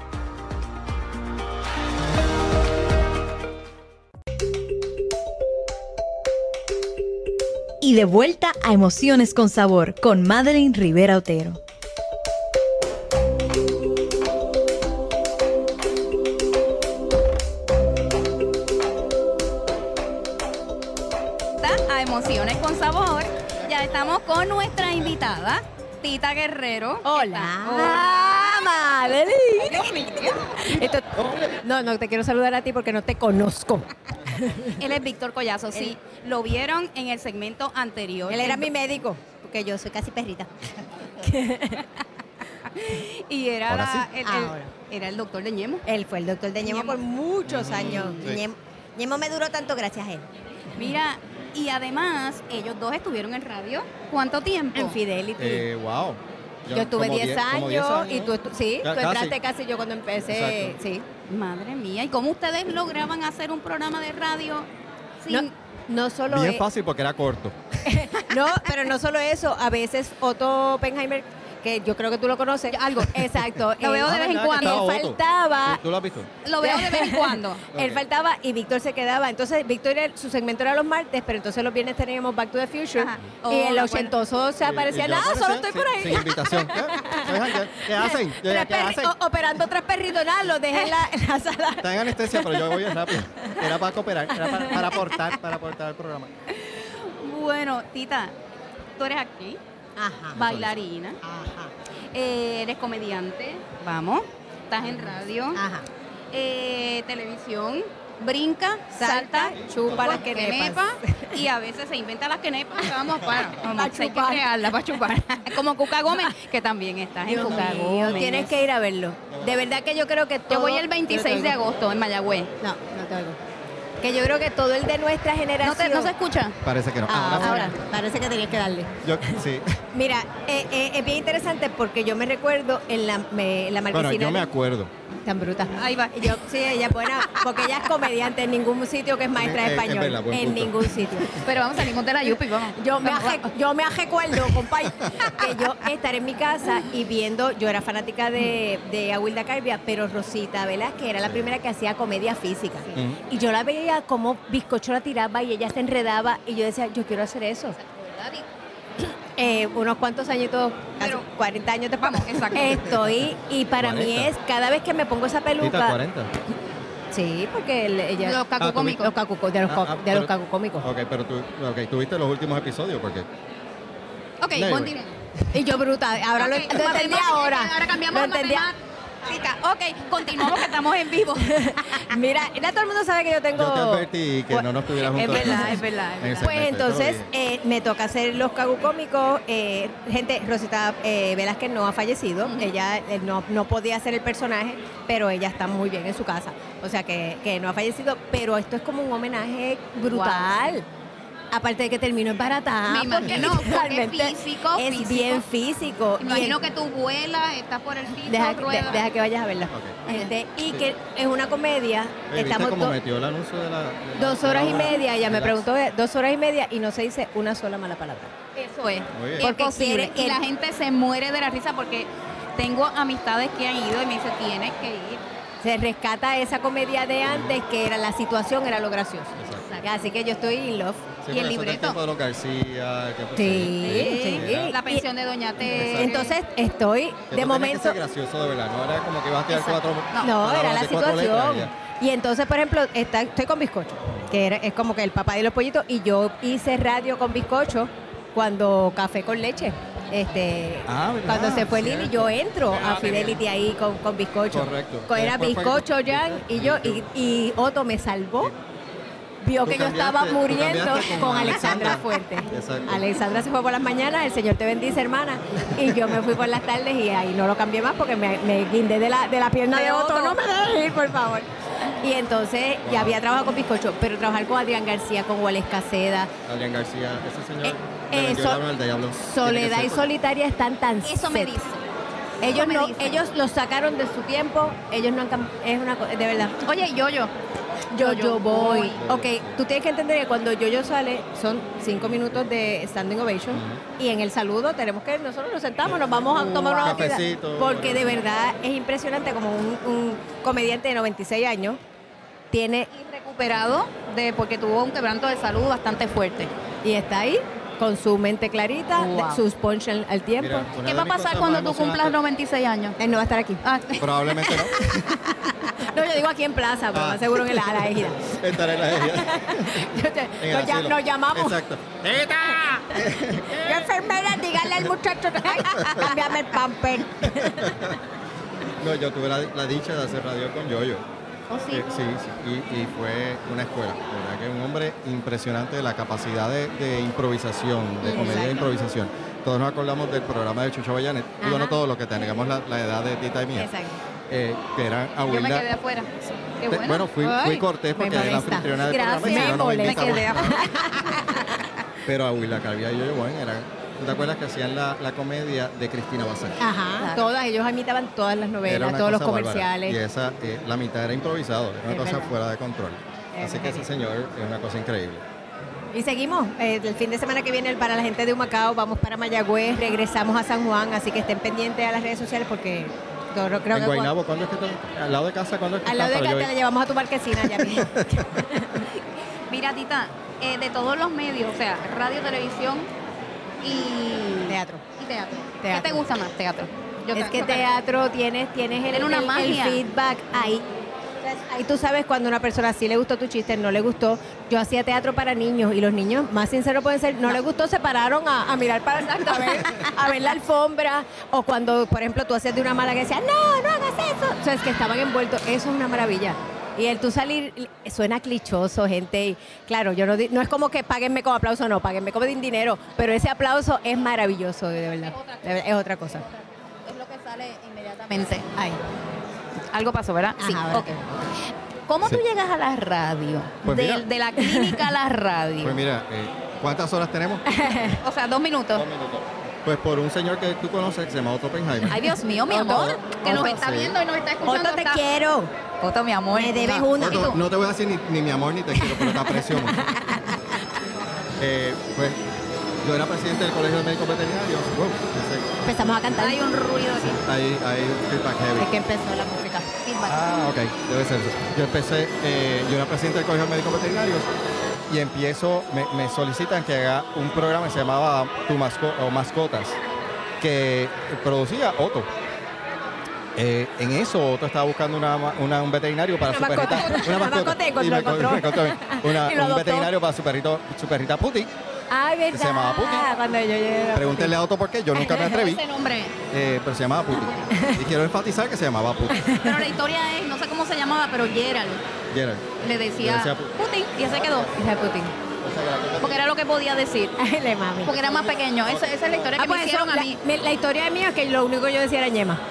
Y de vuelta a Emociones con Sabor con Madeline Rivera Otero. A Emociones con Sabor, ya estamos con nuestra invitada, Tita Guerrero. Hola, Madeline. Dios mío. No te quiero saludar a ti porque no te conozco. Él es Víctor Collazo, sí. Lo vieron en el segmento anterior. Él era mi médico, porque yo soy casi perrita. Y era, Ahora era el doctor de Ñemo. Él fue el doctor de Ñemo por muchos años. Sí. Ñemo me duró tanto gracias a él. Mira, y además, ellos dos estuvieron en radio. ¿Cuánto tiempo? En Fidelity. Wow. Yo estuve 10 años y tú casi. entraste casi yo cuando empecé. Exacto. Sí. Madre mía, ¿y cómo ustedes lograban hacer un programa de radio sin... No solo Bien fácil porque era corto. No, pero no solo eso. A veces Otto Oppenheimer que yo creo que tú lo conoces. Algo. Exacto. Lo veo de vez en cuando. Él faltaba. ¿Tú lo has visto? Lo veo de vez en cuando. Él faltaba y Víctor se quedaba. Entonces, Víctor, su segmento era los martes, pero entonces los viernes teníamos Back to the Future. Y el ochentoso se aparecía, nada, solo estoy por ahí. Sin invitación. ¿Qué hacen? ¿Qué hacen? Operando tres perritos, nada, los dejé en la sala. Está en anestesia, pero yo voy rápido. Era para cooperar, era para aportar al programa. Bueno, Tita, tú eres actriz, bailarina, eres comediante, vamos, estás en radio, televisión, brinca, salta, chupa las quenepas. Y a veces se inventa las quenepas, vamos para hay que crearlas para chupar. Como Cuca Gómez, que también estás en Cuca Gómez. Tienes que ir a verlo. De verdad que yo creo que todo... Yo voy el 26 de agosto en Mayagüez. No te oigo. Que yo creo que todo el de nuestra generación... ¿No se escucha? Parece que no. Ahora, parece que tenías que darle. Sí. Mira, es bien interesante porque yo me recuerdo en la marquesina... Bueno, yo me acuerdo. Tan bruta. Ahí va. Sí, ella es buena, porque ella es comediante en ningún sitio que es maestra de español. Verdad, en ningún sitio. Pero vamos, salimos de la Yupi, vamos. Yo me recuerdo, compadre, que yo estar en mi casa y viendo, yo era fanática de Awilda Carbia, pero Rosita Velázquez era la primera que hacía comedia física. Y yo la veía como bizcocho la tiraba y ella se enredaba y yo decía, yo quiero hacer eso. Unos cuantos añitos, casi 40 años después. Vamos, exacto. Estoy, y para 40. Mí es, cada vez que me pongo esa peluca... 40. Sí, porque ella... Los cacucómicos. De los cacucómicos. Ok, pero tú viste los últimos episodios, porque... Ok, continúa. Y yo bruta, ahora lo entendí ahora. Ahora cambiamos a matemáticas. Ok, continuamos que estamos en vivo. Mira, ya todo el mundo sabe que yo tengo... Yo te advertí que no nos tuvieras juntos. Es verdad. Pues entonces me toca hacer los cagucómicos. Gente, Rosita Velázquez no ha fallecido. Ella no podía hacer el personaje, pero ella está muy bien en su casa. O sea que no ha fallecido, pero esto es como un homenaje brutal. Wow. Aparte de que terminó embaratado. Me imagino, porque es físico. Es bien físico. Me imagino que tú vuelas, estás por el piso, deja que vayas a verla. Okay. Y que es una media. ¿Viste cómo metió el anuncio de la 2 horas y media? Ella me preguntó 2 horas y media y no se dice una sola mala palabra. Eso es. Porque posible. Y la gente se muere de la risa porque tengo amistades que han ido y me dicen, tienes que ir. Se rescata esa comedia de antes, que era la situación, era lo gracioso. Exacto. Así que yo estoy in love. Sí, y el libreto. El tiempo de los García. Sí. La pensión de Doña T. Entonces estoy, de momento... Que ser gracioso, de verdad. No era como que ibas a tirar 4... No, era la situación. Y entonces, por ejemplo, estoy con Bizcocho, que es como que el papá de los pollitos, y yo hice radio con Bizcocho cuando Café con Leche. Cuando se fue Lili, yo entro a Fidelity ahí con Bizcocho. Correcto. Era Bizcocho, Jan y yo, y Otto me salvó. Vio que yo estaba muriendo con Alexandra Fuerte. Exacto. Alexandra se fue por las mañanas, el Señor te bendice, hermana, y yo me fui por las tardes y ahí no lo cambié más porque me guindé de la pierna de Otto. No me dejes ir, por favor. Y entonces ya había trabajado con Bizcocho, pero trabajar con Adrián García, con Wales Caseda. Adrián García, ese señor. Soledad y Solitaria están tan Eso me dice. Ellos lo sacaron de su tiempo, ellos no han es una cosa, de verdad. Oye, Yo voy. Ok, tú tienes que entender que cuando Yo sale, son 5 minutos de standing ovation y en el saludo tenemos que, nosotros nos sentamos, nos vamos a tomar una cafecito. Porque de verdad es impresionante como un comediante de 96 años tiene... Y recuperado porque tuvo un quebranto de salud bastante fuerte. Y está ahí con su mente clarita, sus punch al tiempo. Mira, ¿Qué va a pasar cuando tú cumplas 96 años? Él no va a estar aquí. Probablemente no. No, yo digo aquí en plaza, pero más seguro en la ejida. Estaré en la ejida. Nos llamamos. Exacto. ¡Tita! ¡Qué enfermera! Díganle al muchacho, cámbiame el pamper. No, yo tuve la dicha de hacer radio con Yoyo. ¿Oh, sí? Sí. Y fue una escuela. La verdad que un hombre impresionante de la capacidad de improvisación, de comedia de improvisación. Todos nos acordamos del programa de Chucho Bayanet. Digo, no todos los que tengamos la edad de Tita y mía. Exacto. Que eran Awilda. Yo me quedé afuera. Qué bueno. Bueno, fui cortés porque era la anfitriona del programa y si no, no me invitaban. Pero Awilda Carbia y Yoyo Buen eran... ¿Tú te acuerdas que hacían la comedia de Cristina Bazán? Ajá, todas, ellos imitaban todas las novelas, todos los comerciales. Bárbara. Y esa, la mitad era improvisado, era una cosa fuera de control. Así que ese señor es una cosa increíble. Y seguimos. El fin de semana que viene para la gente de Humacao vamos para Mayagüez, regresamos a San Juan, así que estén pendientes a las redes sociales porque yo creo en que... Guaynabo, ¿cuándo es que está? ¿Al lado de casa? ¿Cuándo es que Al lado de está? casa te la llevamos a tu marquesina ya mismo. Mira, Tita, de todos los medios, o sea, radio, televisión y Teatro. ¿Qué te gusta más, teatro? Es que teatro tienes una magia. el feedback ahí. Ahí tú sabes cuando una persona sí le gustó tu chiste, no le gustó. Yo hacía teatro para niños y los niños más sinceros pueden ser, no les gustó, se pararon a mirar para a ver la alfombra. O cuando, por ejemplo, tú hacías de una mala que decía, no hagas eso. O sea, es que estaban envueltos. Eso es una maravilla. Y el tú salir, suena clichoso, gente. Y claro, yo no es como que páguenme con aplauso, no, páguenme como dinero. Pero ese aplauso es maravilloso, de verdad. Es otra cosa. Es lo que sale inmediatamente. Ay. Algo pasó, ¿verdad? Sí, Ajá, ok. ¿Cómo tú llegas a la radio? Pues mira. De la clínica a la radio. Pues mira, ¿cuántas horas tenemos? O sea, 2 minutos. Pues por un señor que tú conoces que se llama Otto Oppenheimer. Ay, Dios mío, mi amor, que nos está viendo y nos está escuchando. Otto, te quiero. Otto, mi amor. Me debes una. Otto, no te voy a decir ni mi amor ni te quiero, pero te aprecio mucho. Pues yo era presidente del Colegio de Médicos Veterinarios. Empezamos a cantar. Hay un ruido aquí. Hay un feedback heavy. Es que empezó la música. Feedback. Ah, ok, debe ser eso. Yo era presidente del Colegio de Médicos Veterinarios y empiezo, me solicitan que haga un programa que se llamaba Mascotas, que producía Otto. En eso Otto estaba buscando un veterinario para su perrita. Una mascota. Y me encontró un veterinario para su perrita Puti. Ay, verdad. Se llamaba Puti. Cuando yo llegué. Pregúntenle a Otto por qué, yo nunca me atreví. Ese nombre. Pero se llamaba Puti. Y quiero enfatizar que se llamaba Puti. Pero la historia es, no sé cómo se llamaba, pero Gerald le decía Putin y ese quedó. Putin. Porque era lo que podía decir. Le mami. Porque era más pequeño. Esa es la historia que me hicieron a mí. La historia de mí es que lo único que yo decía era ñema.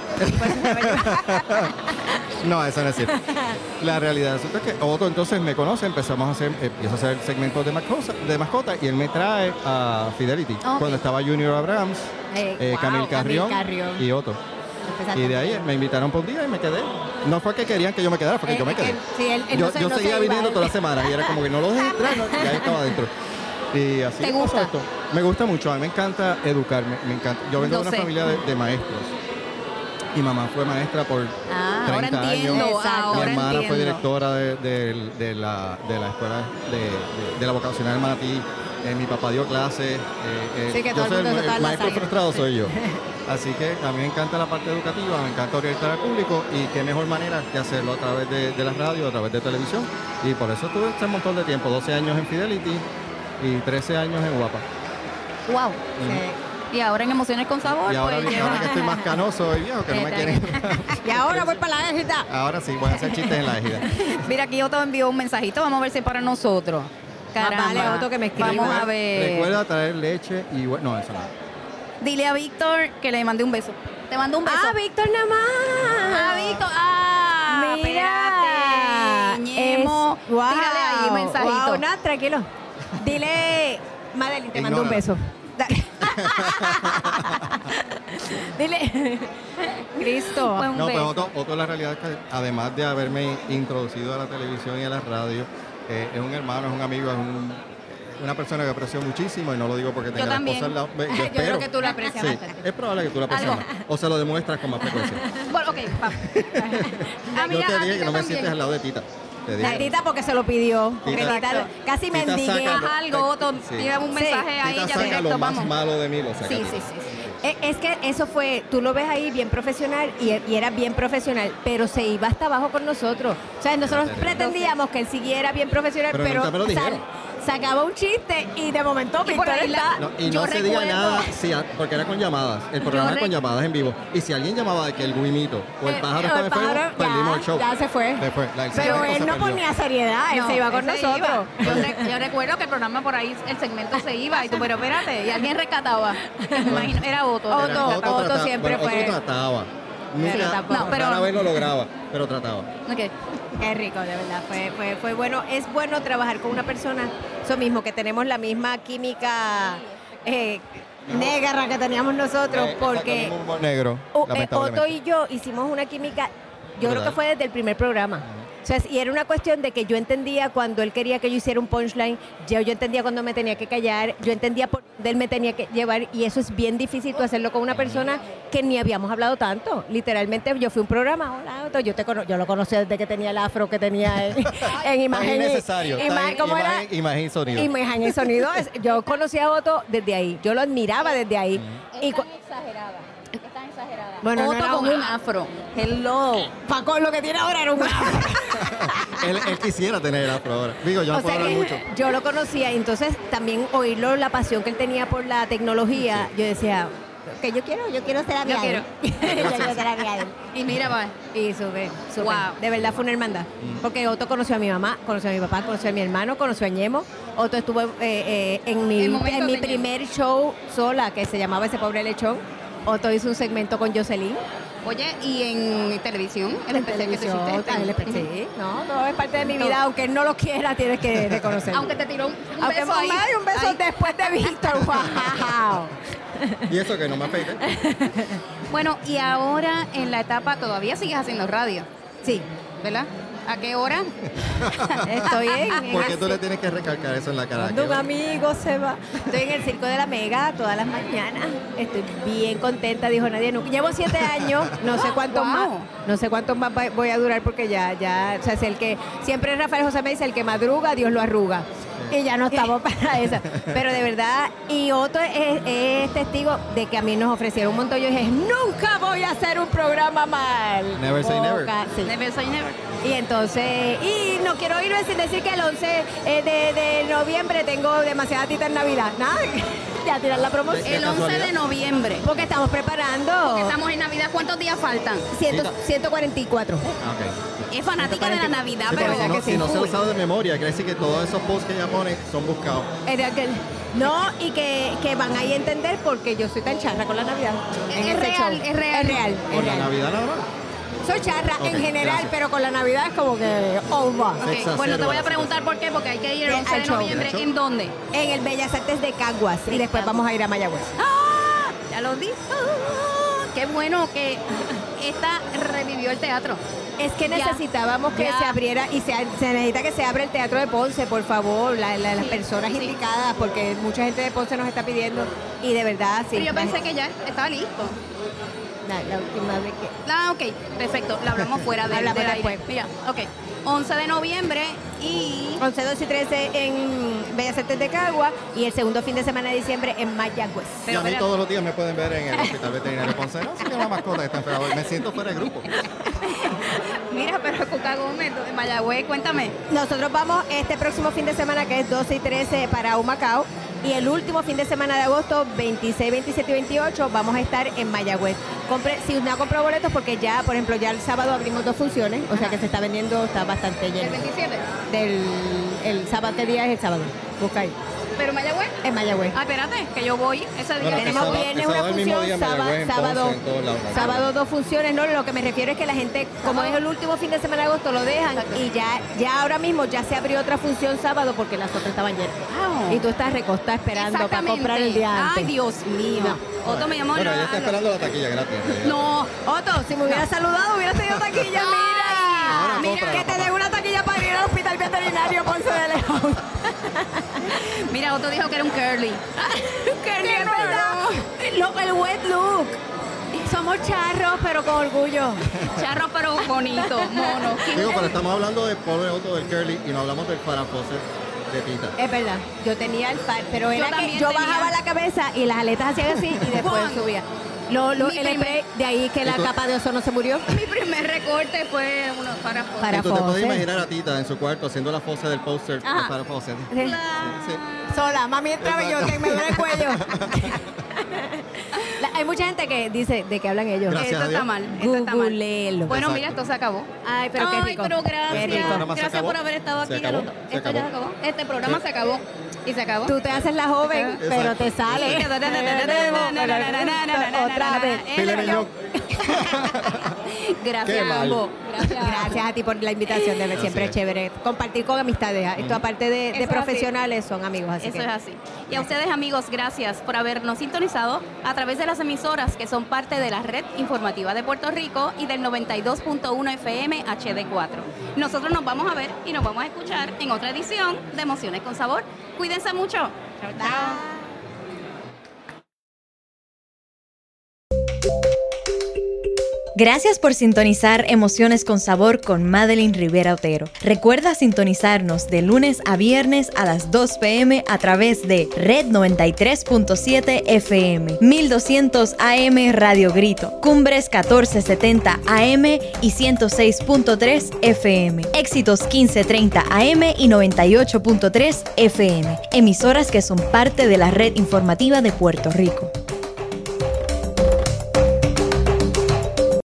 No, eso no es cierto. La realidad es que Otto entonces me conoce, empiezo a hacer segmentos de mascotas y él me trae a Fidelity. Okay. Cuando estaba Junior Abrams, Camil Carrión y Otto. Y de ahí me invitaron por un día y me quedé. No fue que querían que yo me quedara, fue que yo me quedé. Yo seguía viniendo toda la semana y era como que no lo dejé entrar, y ahí estaba adentro. Y así ¿Te gusta? Esto. Me gusta mucho, a mí me encanta educar, me encanta. Yo vengo de una familia de maestros. Mi mamá fue maestra por 30 años. Mi hermana fue directora de la escuela de la vocacional Manatí. Mi papá dio clases. Yo soy el maestro frustrado, soy yo. Así que a mí me encanta la parte educativa, me encanta orientar al público y qué mejor manera que hacerlo a través de la radio, a través de televisión. Y por eso estuve un montón de tiempo, 12 años en Fidelity y 13 años en Guapa. Wow. Y ahora en Emociones con Sabor. Y ahora, pues, ahora que estoy más canoso y viejo, que no me quieren. Y ahora voy para la ejida. Ahora sí, voy a hacer chistes en la ejida. Mira, aquí Otto envió un mensajito. Vamos a ver si es para nosotros. Caramba. Vale, Otto que me escribe. Vamos a ver. Recuerda traer leche y... No, eso no. Dile a Víctor que le mandé un beso. Te mando un beso. Ah, Víctor nada más. Víctor. Mira. Espérate. Ñemo. Wow. Tírale ahí un mensajito. Wow, nada, tranquilo. Dile, Madeline, te mando un beso. Dile, Cristo. No, pero Otto, la realidad es que además de haberme introducido a la televisión y a la radio, es un hermano, es un amigo, es una persona que aprecio muchísimo y no lo digo porque tenga la esposa al lado. Yo espero. Creo que tú la aprecias bastante. Es probable que tú la aprecias más. O se lo demuestras con más frecuencia. Bueno, ok, vamos. Yo te dije que no me sientes al lado de Tita. La Tita porque se lo pidió. Porque Tita casi mendigue. Algo, Otto, tiene un mensaje ahí. Tita Ya saca directo, lo vamos. más malo de mí, lo saca. Sí. Es que eso fue, tú lo ves ahí bien profesional y era bien profesional, pero se iba hasta abajo con nosotros. O sea, nosotros pretendíamos que él siguiera bien profesional, pero nunca me lo dijeron. Sacaba un chiste y de momento Víctor está... No se diga nada porque era con llamadas. El programa era con llamadas en vivo. Y si alguien llamaba de que el guimito o el pájaro estaba enfermo, perdimos el show. Ya se fue. Pero él no ponía seriedad, él se iba con nosotros. Yo recuerdo que el programa por ahí, el segmento se iba, y tú, pero espérate, y alguien rescataba. Imagino, era Otto. Otto siempre fue. Otto trataba. Nunca, rara vez lo lograba, pero trataba. Okay. Qué rico, de verdad. Fue bueno. Es bueno trabajar con una persona, eso mismo, que tenemos la misma química negra que teníamos nosotros, porque negro, Otto y yo hicimos una química, yo creo que fue desde el primer programa. O O sea, y era una cuestión de que yo entendía cuando él quería que yo hiciera un punchline, yo entendía cuando me tenía que callar, yo entendía por dónde él me tenía que llevar, y eso es bien difícil tú hacerlo con una persona que ni habíamos hablado tanto. Literalmente yo fui a un programa, hola, Otto, yo lo conocí desde que tenía el afro que tenía en imagen. Es innecesario. ¿Cómo era? Imagen y sonido. Imagen y sonido. Yo conocí a Otto desde ahí, yo lo admiraba desde ahí. Es tan exagerada. Es tan exagerada. Bueno, Otto con un afro. Hello. Paco, lo que tiene ahora era un afro. él quisiera tener el afro ahora. Digo, yo no puedo hablar mucho. Yo lo conocía, entonces también oírlo, la pasión que él tenía por la tecnología, yo decía, que yo quiero ser amiga. Yo quiero ser amiga de él. Y mira, va. Y súper. Wow. De verdad fue una hermandad. Porque Otto conoció a mi mamá, conoció a mi papá, conoció a mi hermano, conoció a Ñemo. Otto estuvo en mi primer show sola, que se llamaba Ese Pobre Lechón. Otto hizo un segmento con Jocelyn. Oye, y en televisión, el especial que te hiciste. Sí, no, todo es parte de mi vida. Aunque él no lo quiera, tienes que reconocerlo. Aunque te tiró un Aunque beso ahí. un beso después de Víctor. ¡Wow! Y eso que no me afeite. Bueno, y ahora en la etapa, todavía sigues haciendo radio. Sí. ¿Verdad? ¿A qué hora? Estoy en... ¿Por qué tú le tienes que recalcar eso en la cara? Cuando un amigo se va. Estoy en el Circo de la Mega todas las mañanas. Estoy bien contenta, dijo nadie nunca. Llevo 7 años, no sé cuántos más. No sé cuántos más voy a durar porque ya, o sea, es el que siempre Rafael José me dice, el que madruga, Dios lo arruga. Y ya no estamos para eso. Pero de verdad, y Otto es testigo de que a mí nos ofrecieron un montón. Yo dije, nunca voy a hacer un programa mal. Never say never. Sí. Never say never. Y entonces, y no quiero irme sin decir que el 11 de noviembre tengo demasiada tita en Navidad. Nada, ya tirar la promoción. El 11 de noviembre. Porque estamos preparando. Porque estamos en Navidad. ¿Cuántos días faltan? 144. Es fanática de la Navidad, Sí, pero porque si no se lo sabe de memoria, quiere decir que todos esos posts que ella pone son buscados. No, y que van ahí a entender porque yo soy tan charra con la Navidad. Es real. ¿Con la Navidad nada más? Soy charra Ok, en general, gracias. pero con la Navidad es como que over. Ok, bueno, te voy a preguntar por qué, porque hay que ir el 11 de Al show. noviembre. ¿En dónde? En el Bellas Artes de Caguas y después vamos a ir a Mayagüez. ¡Ah! Ya lo dije. Qué bueno que esta revivió el teatro. Es que necesitábamos que se abriera y se necesita que se abra el Teatro de Ponce, por favor, las personas indicadas, porque mucha gente de Ponce nos está pidiendo y de verdad sí. Pero yo pensé que ya estaba listo. La última vez que... Ah, ok, perfecto. La hablamos fuera del Hablamos aire. después. Mira, ok. 11 de noviembre y... 11, 12 y 13 en Bellas Artes de Cagua y el segundo fin de semana de diciembre en Mayagüez. Y a mí todos los días me pueden ver en el Hospital Veterinario Ponce. No, soy una mascota que está enferma. Me siento fuera del grupo. Mira, pero Cuca Gómez, en Mayagüez, cuéntame. Nosotros vamos este próximo fin de semana, que es 12 y 13 para Humacao, y el último fin de semana de agosto, 26, 27 y 28, vamos a estar en Mayagüez. Si no compró boletos, porque ya, por ejemplo, ya el sábado abrimos 2 funciones, o sea que se está vendiendo, está bastante lleno. ¿El 27? El sábado, ¿qué día es el sábado? Busca ahí. ¿Pero Mayagüez? En Mayagüez. Ah, espérate, que yo voy ese día. Bueno, Tenemos viernes una función, sábado 2 funciones. No, lo que me refiero es que la gente, como es el último fin de semana de agosto, lo dejan y ya ahora mismo ya se abrió otra función sábado porque las otras estaban llenas. Wow. Y tú estás recostada esperando para Exactamente. comprar el día antes. Ay, Dios mío. Otto me llamó. Bueno, ella está esperando la taquilla gratis. No. Otto, si me hubieras saludado, hubieras tenido taquilla. Ahora Mira, cómprala, que te papá. den una taquilla para ir al Hospital Veterinario Ponce de León. Mira, Otto dijo que era un curly. Curly, es verdad. El wet look. Somos charros, pero con orgullo. Charro, pero bonito, mono. Digo, pero estamos hablando del pobre Otto del curly y no hablamos del farafose de Tita. Es verdad, yo tenía el par, pero era que también yo tenía. bajaba la cabeza y las aletas hacían así y después Juan, subía. Mi El primer- spray, de ahí que la ¿Y tú? capa de ozono se murió. Mi primer recorte fue uno para Y tú te puedes Farafose. imaginar a Tita en su cuarto haciendo la pose del póster de Ajá. farafose. Sí. Sí. Sola, mami entraba y yo que me duele el cuello. Hay mucha gente que dice de que hablan ellos. Gracias Esto a Dios. está mal. Esto está mal. Googleelo. Bueno, Exacto. mira, esto se acabó. Ay, pero qué rico. pero Qué gracias. rico. programa se Gracias acabó. por haber estado Se aquí. acabó. Garoto. Se Esto ya se acabó. acabó. Este programa Sí. se acabó. Y se acabó. Tú te haces la joven, pero te sale. Sí. Otra vez. Filet mignon. Gracias, ambos. Gracias a ti por la invitación, de ver, siempre es chévere compartir con amistades. Esto aparte de profesionales son amigos, así Eso que es así. Y a ustedes, amigos, gracias por habernos sintonizado a través de las emisoras que son parte de la Red Informativa de Puerto Rico y del 92.1 FM HD4. Nosotros nos vamos a ver y nos vamos a escuchar en otra edición de Emociones con Sabor. Cuídense mucho. Chao, chao. Gracias por sintonizar Emociones con Sabor con Madeline Rivera Otero. Recuerda sintonizarnos de lunes a viernes a las 2 p.m. a través de Red 93.7 FM, 1200 AM Radio Grito, Cumbres 1470 AM y 106.3 FM, Éxitos 1530 AM y 98.3 FM, emisoras que son parte de la Red Informativa de Puerto Rico.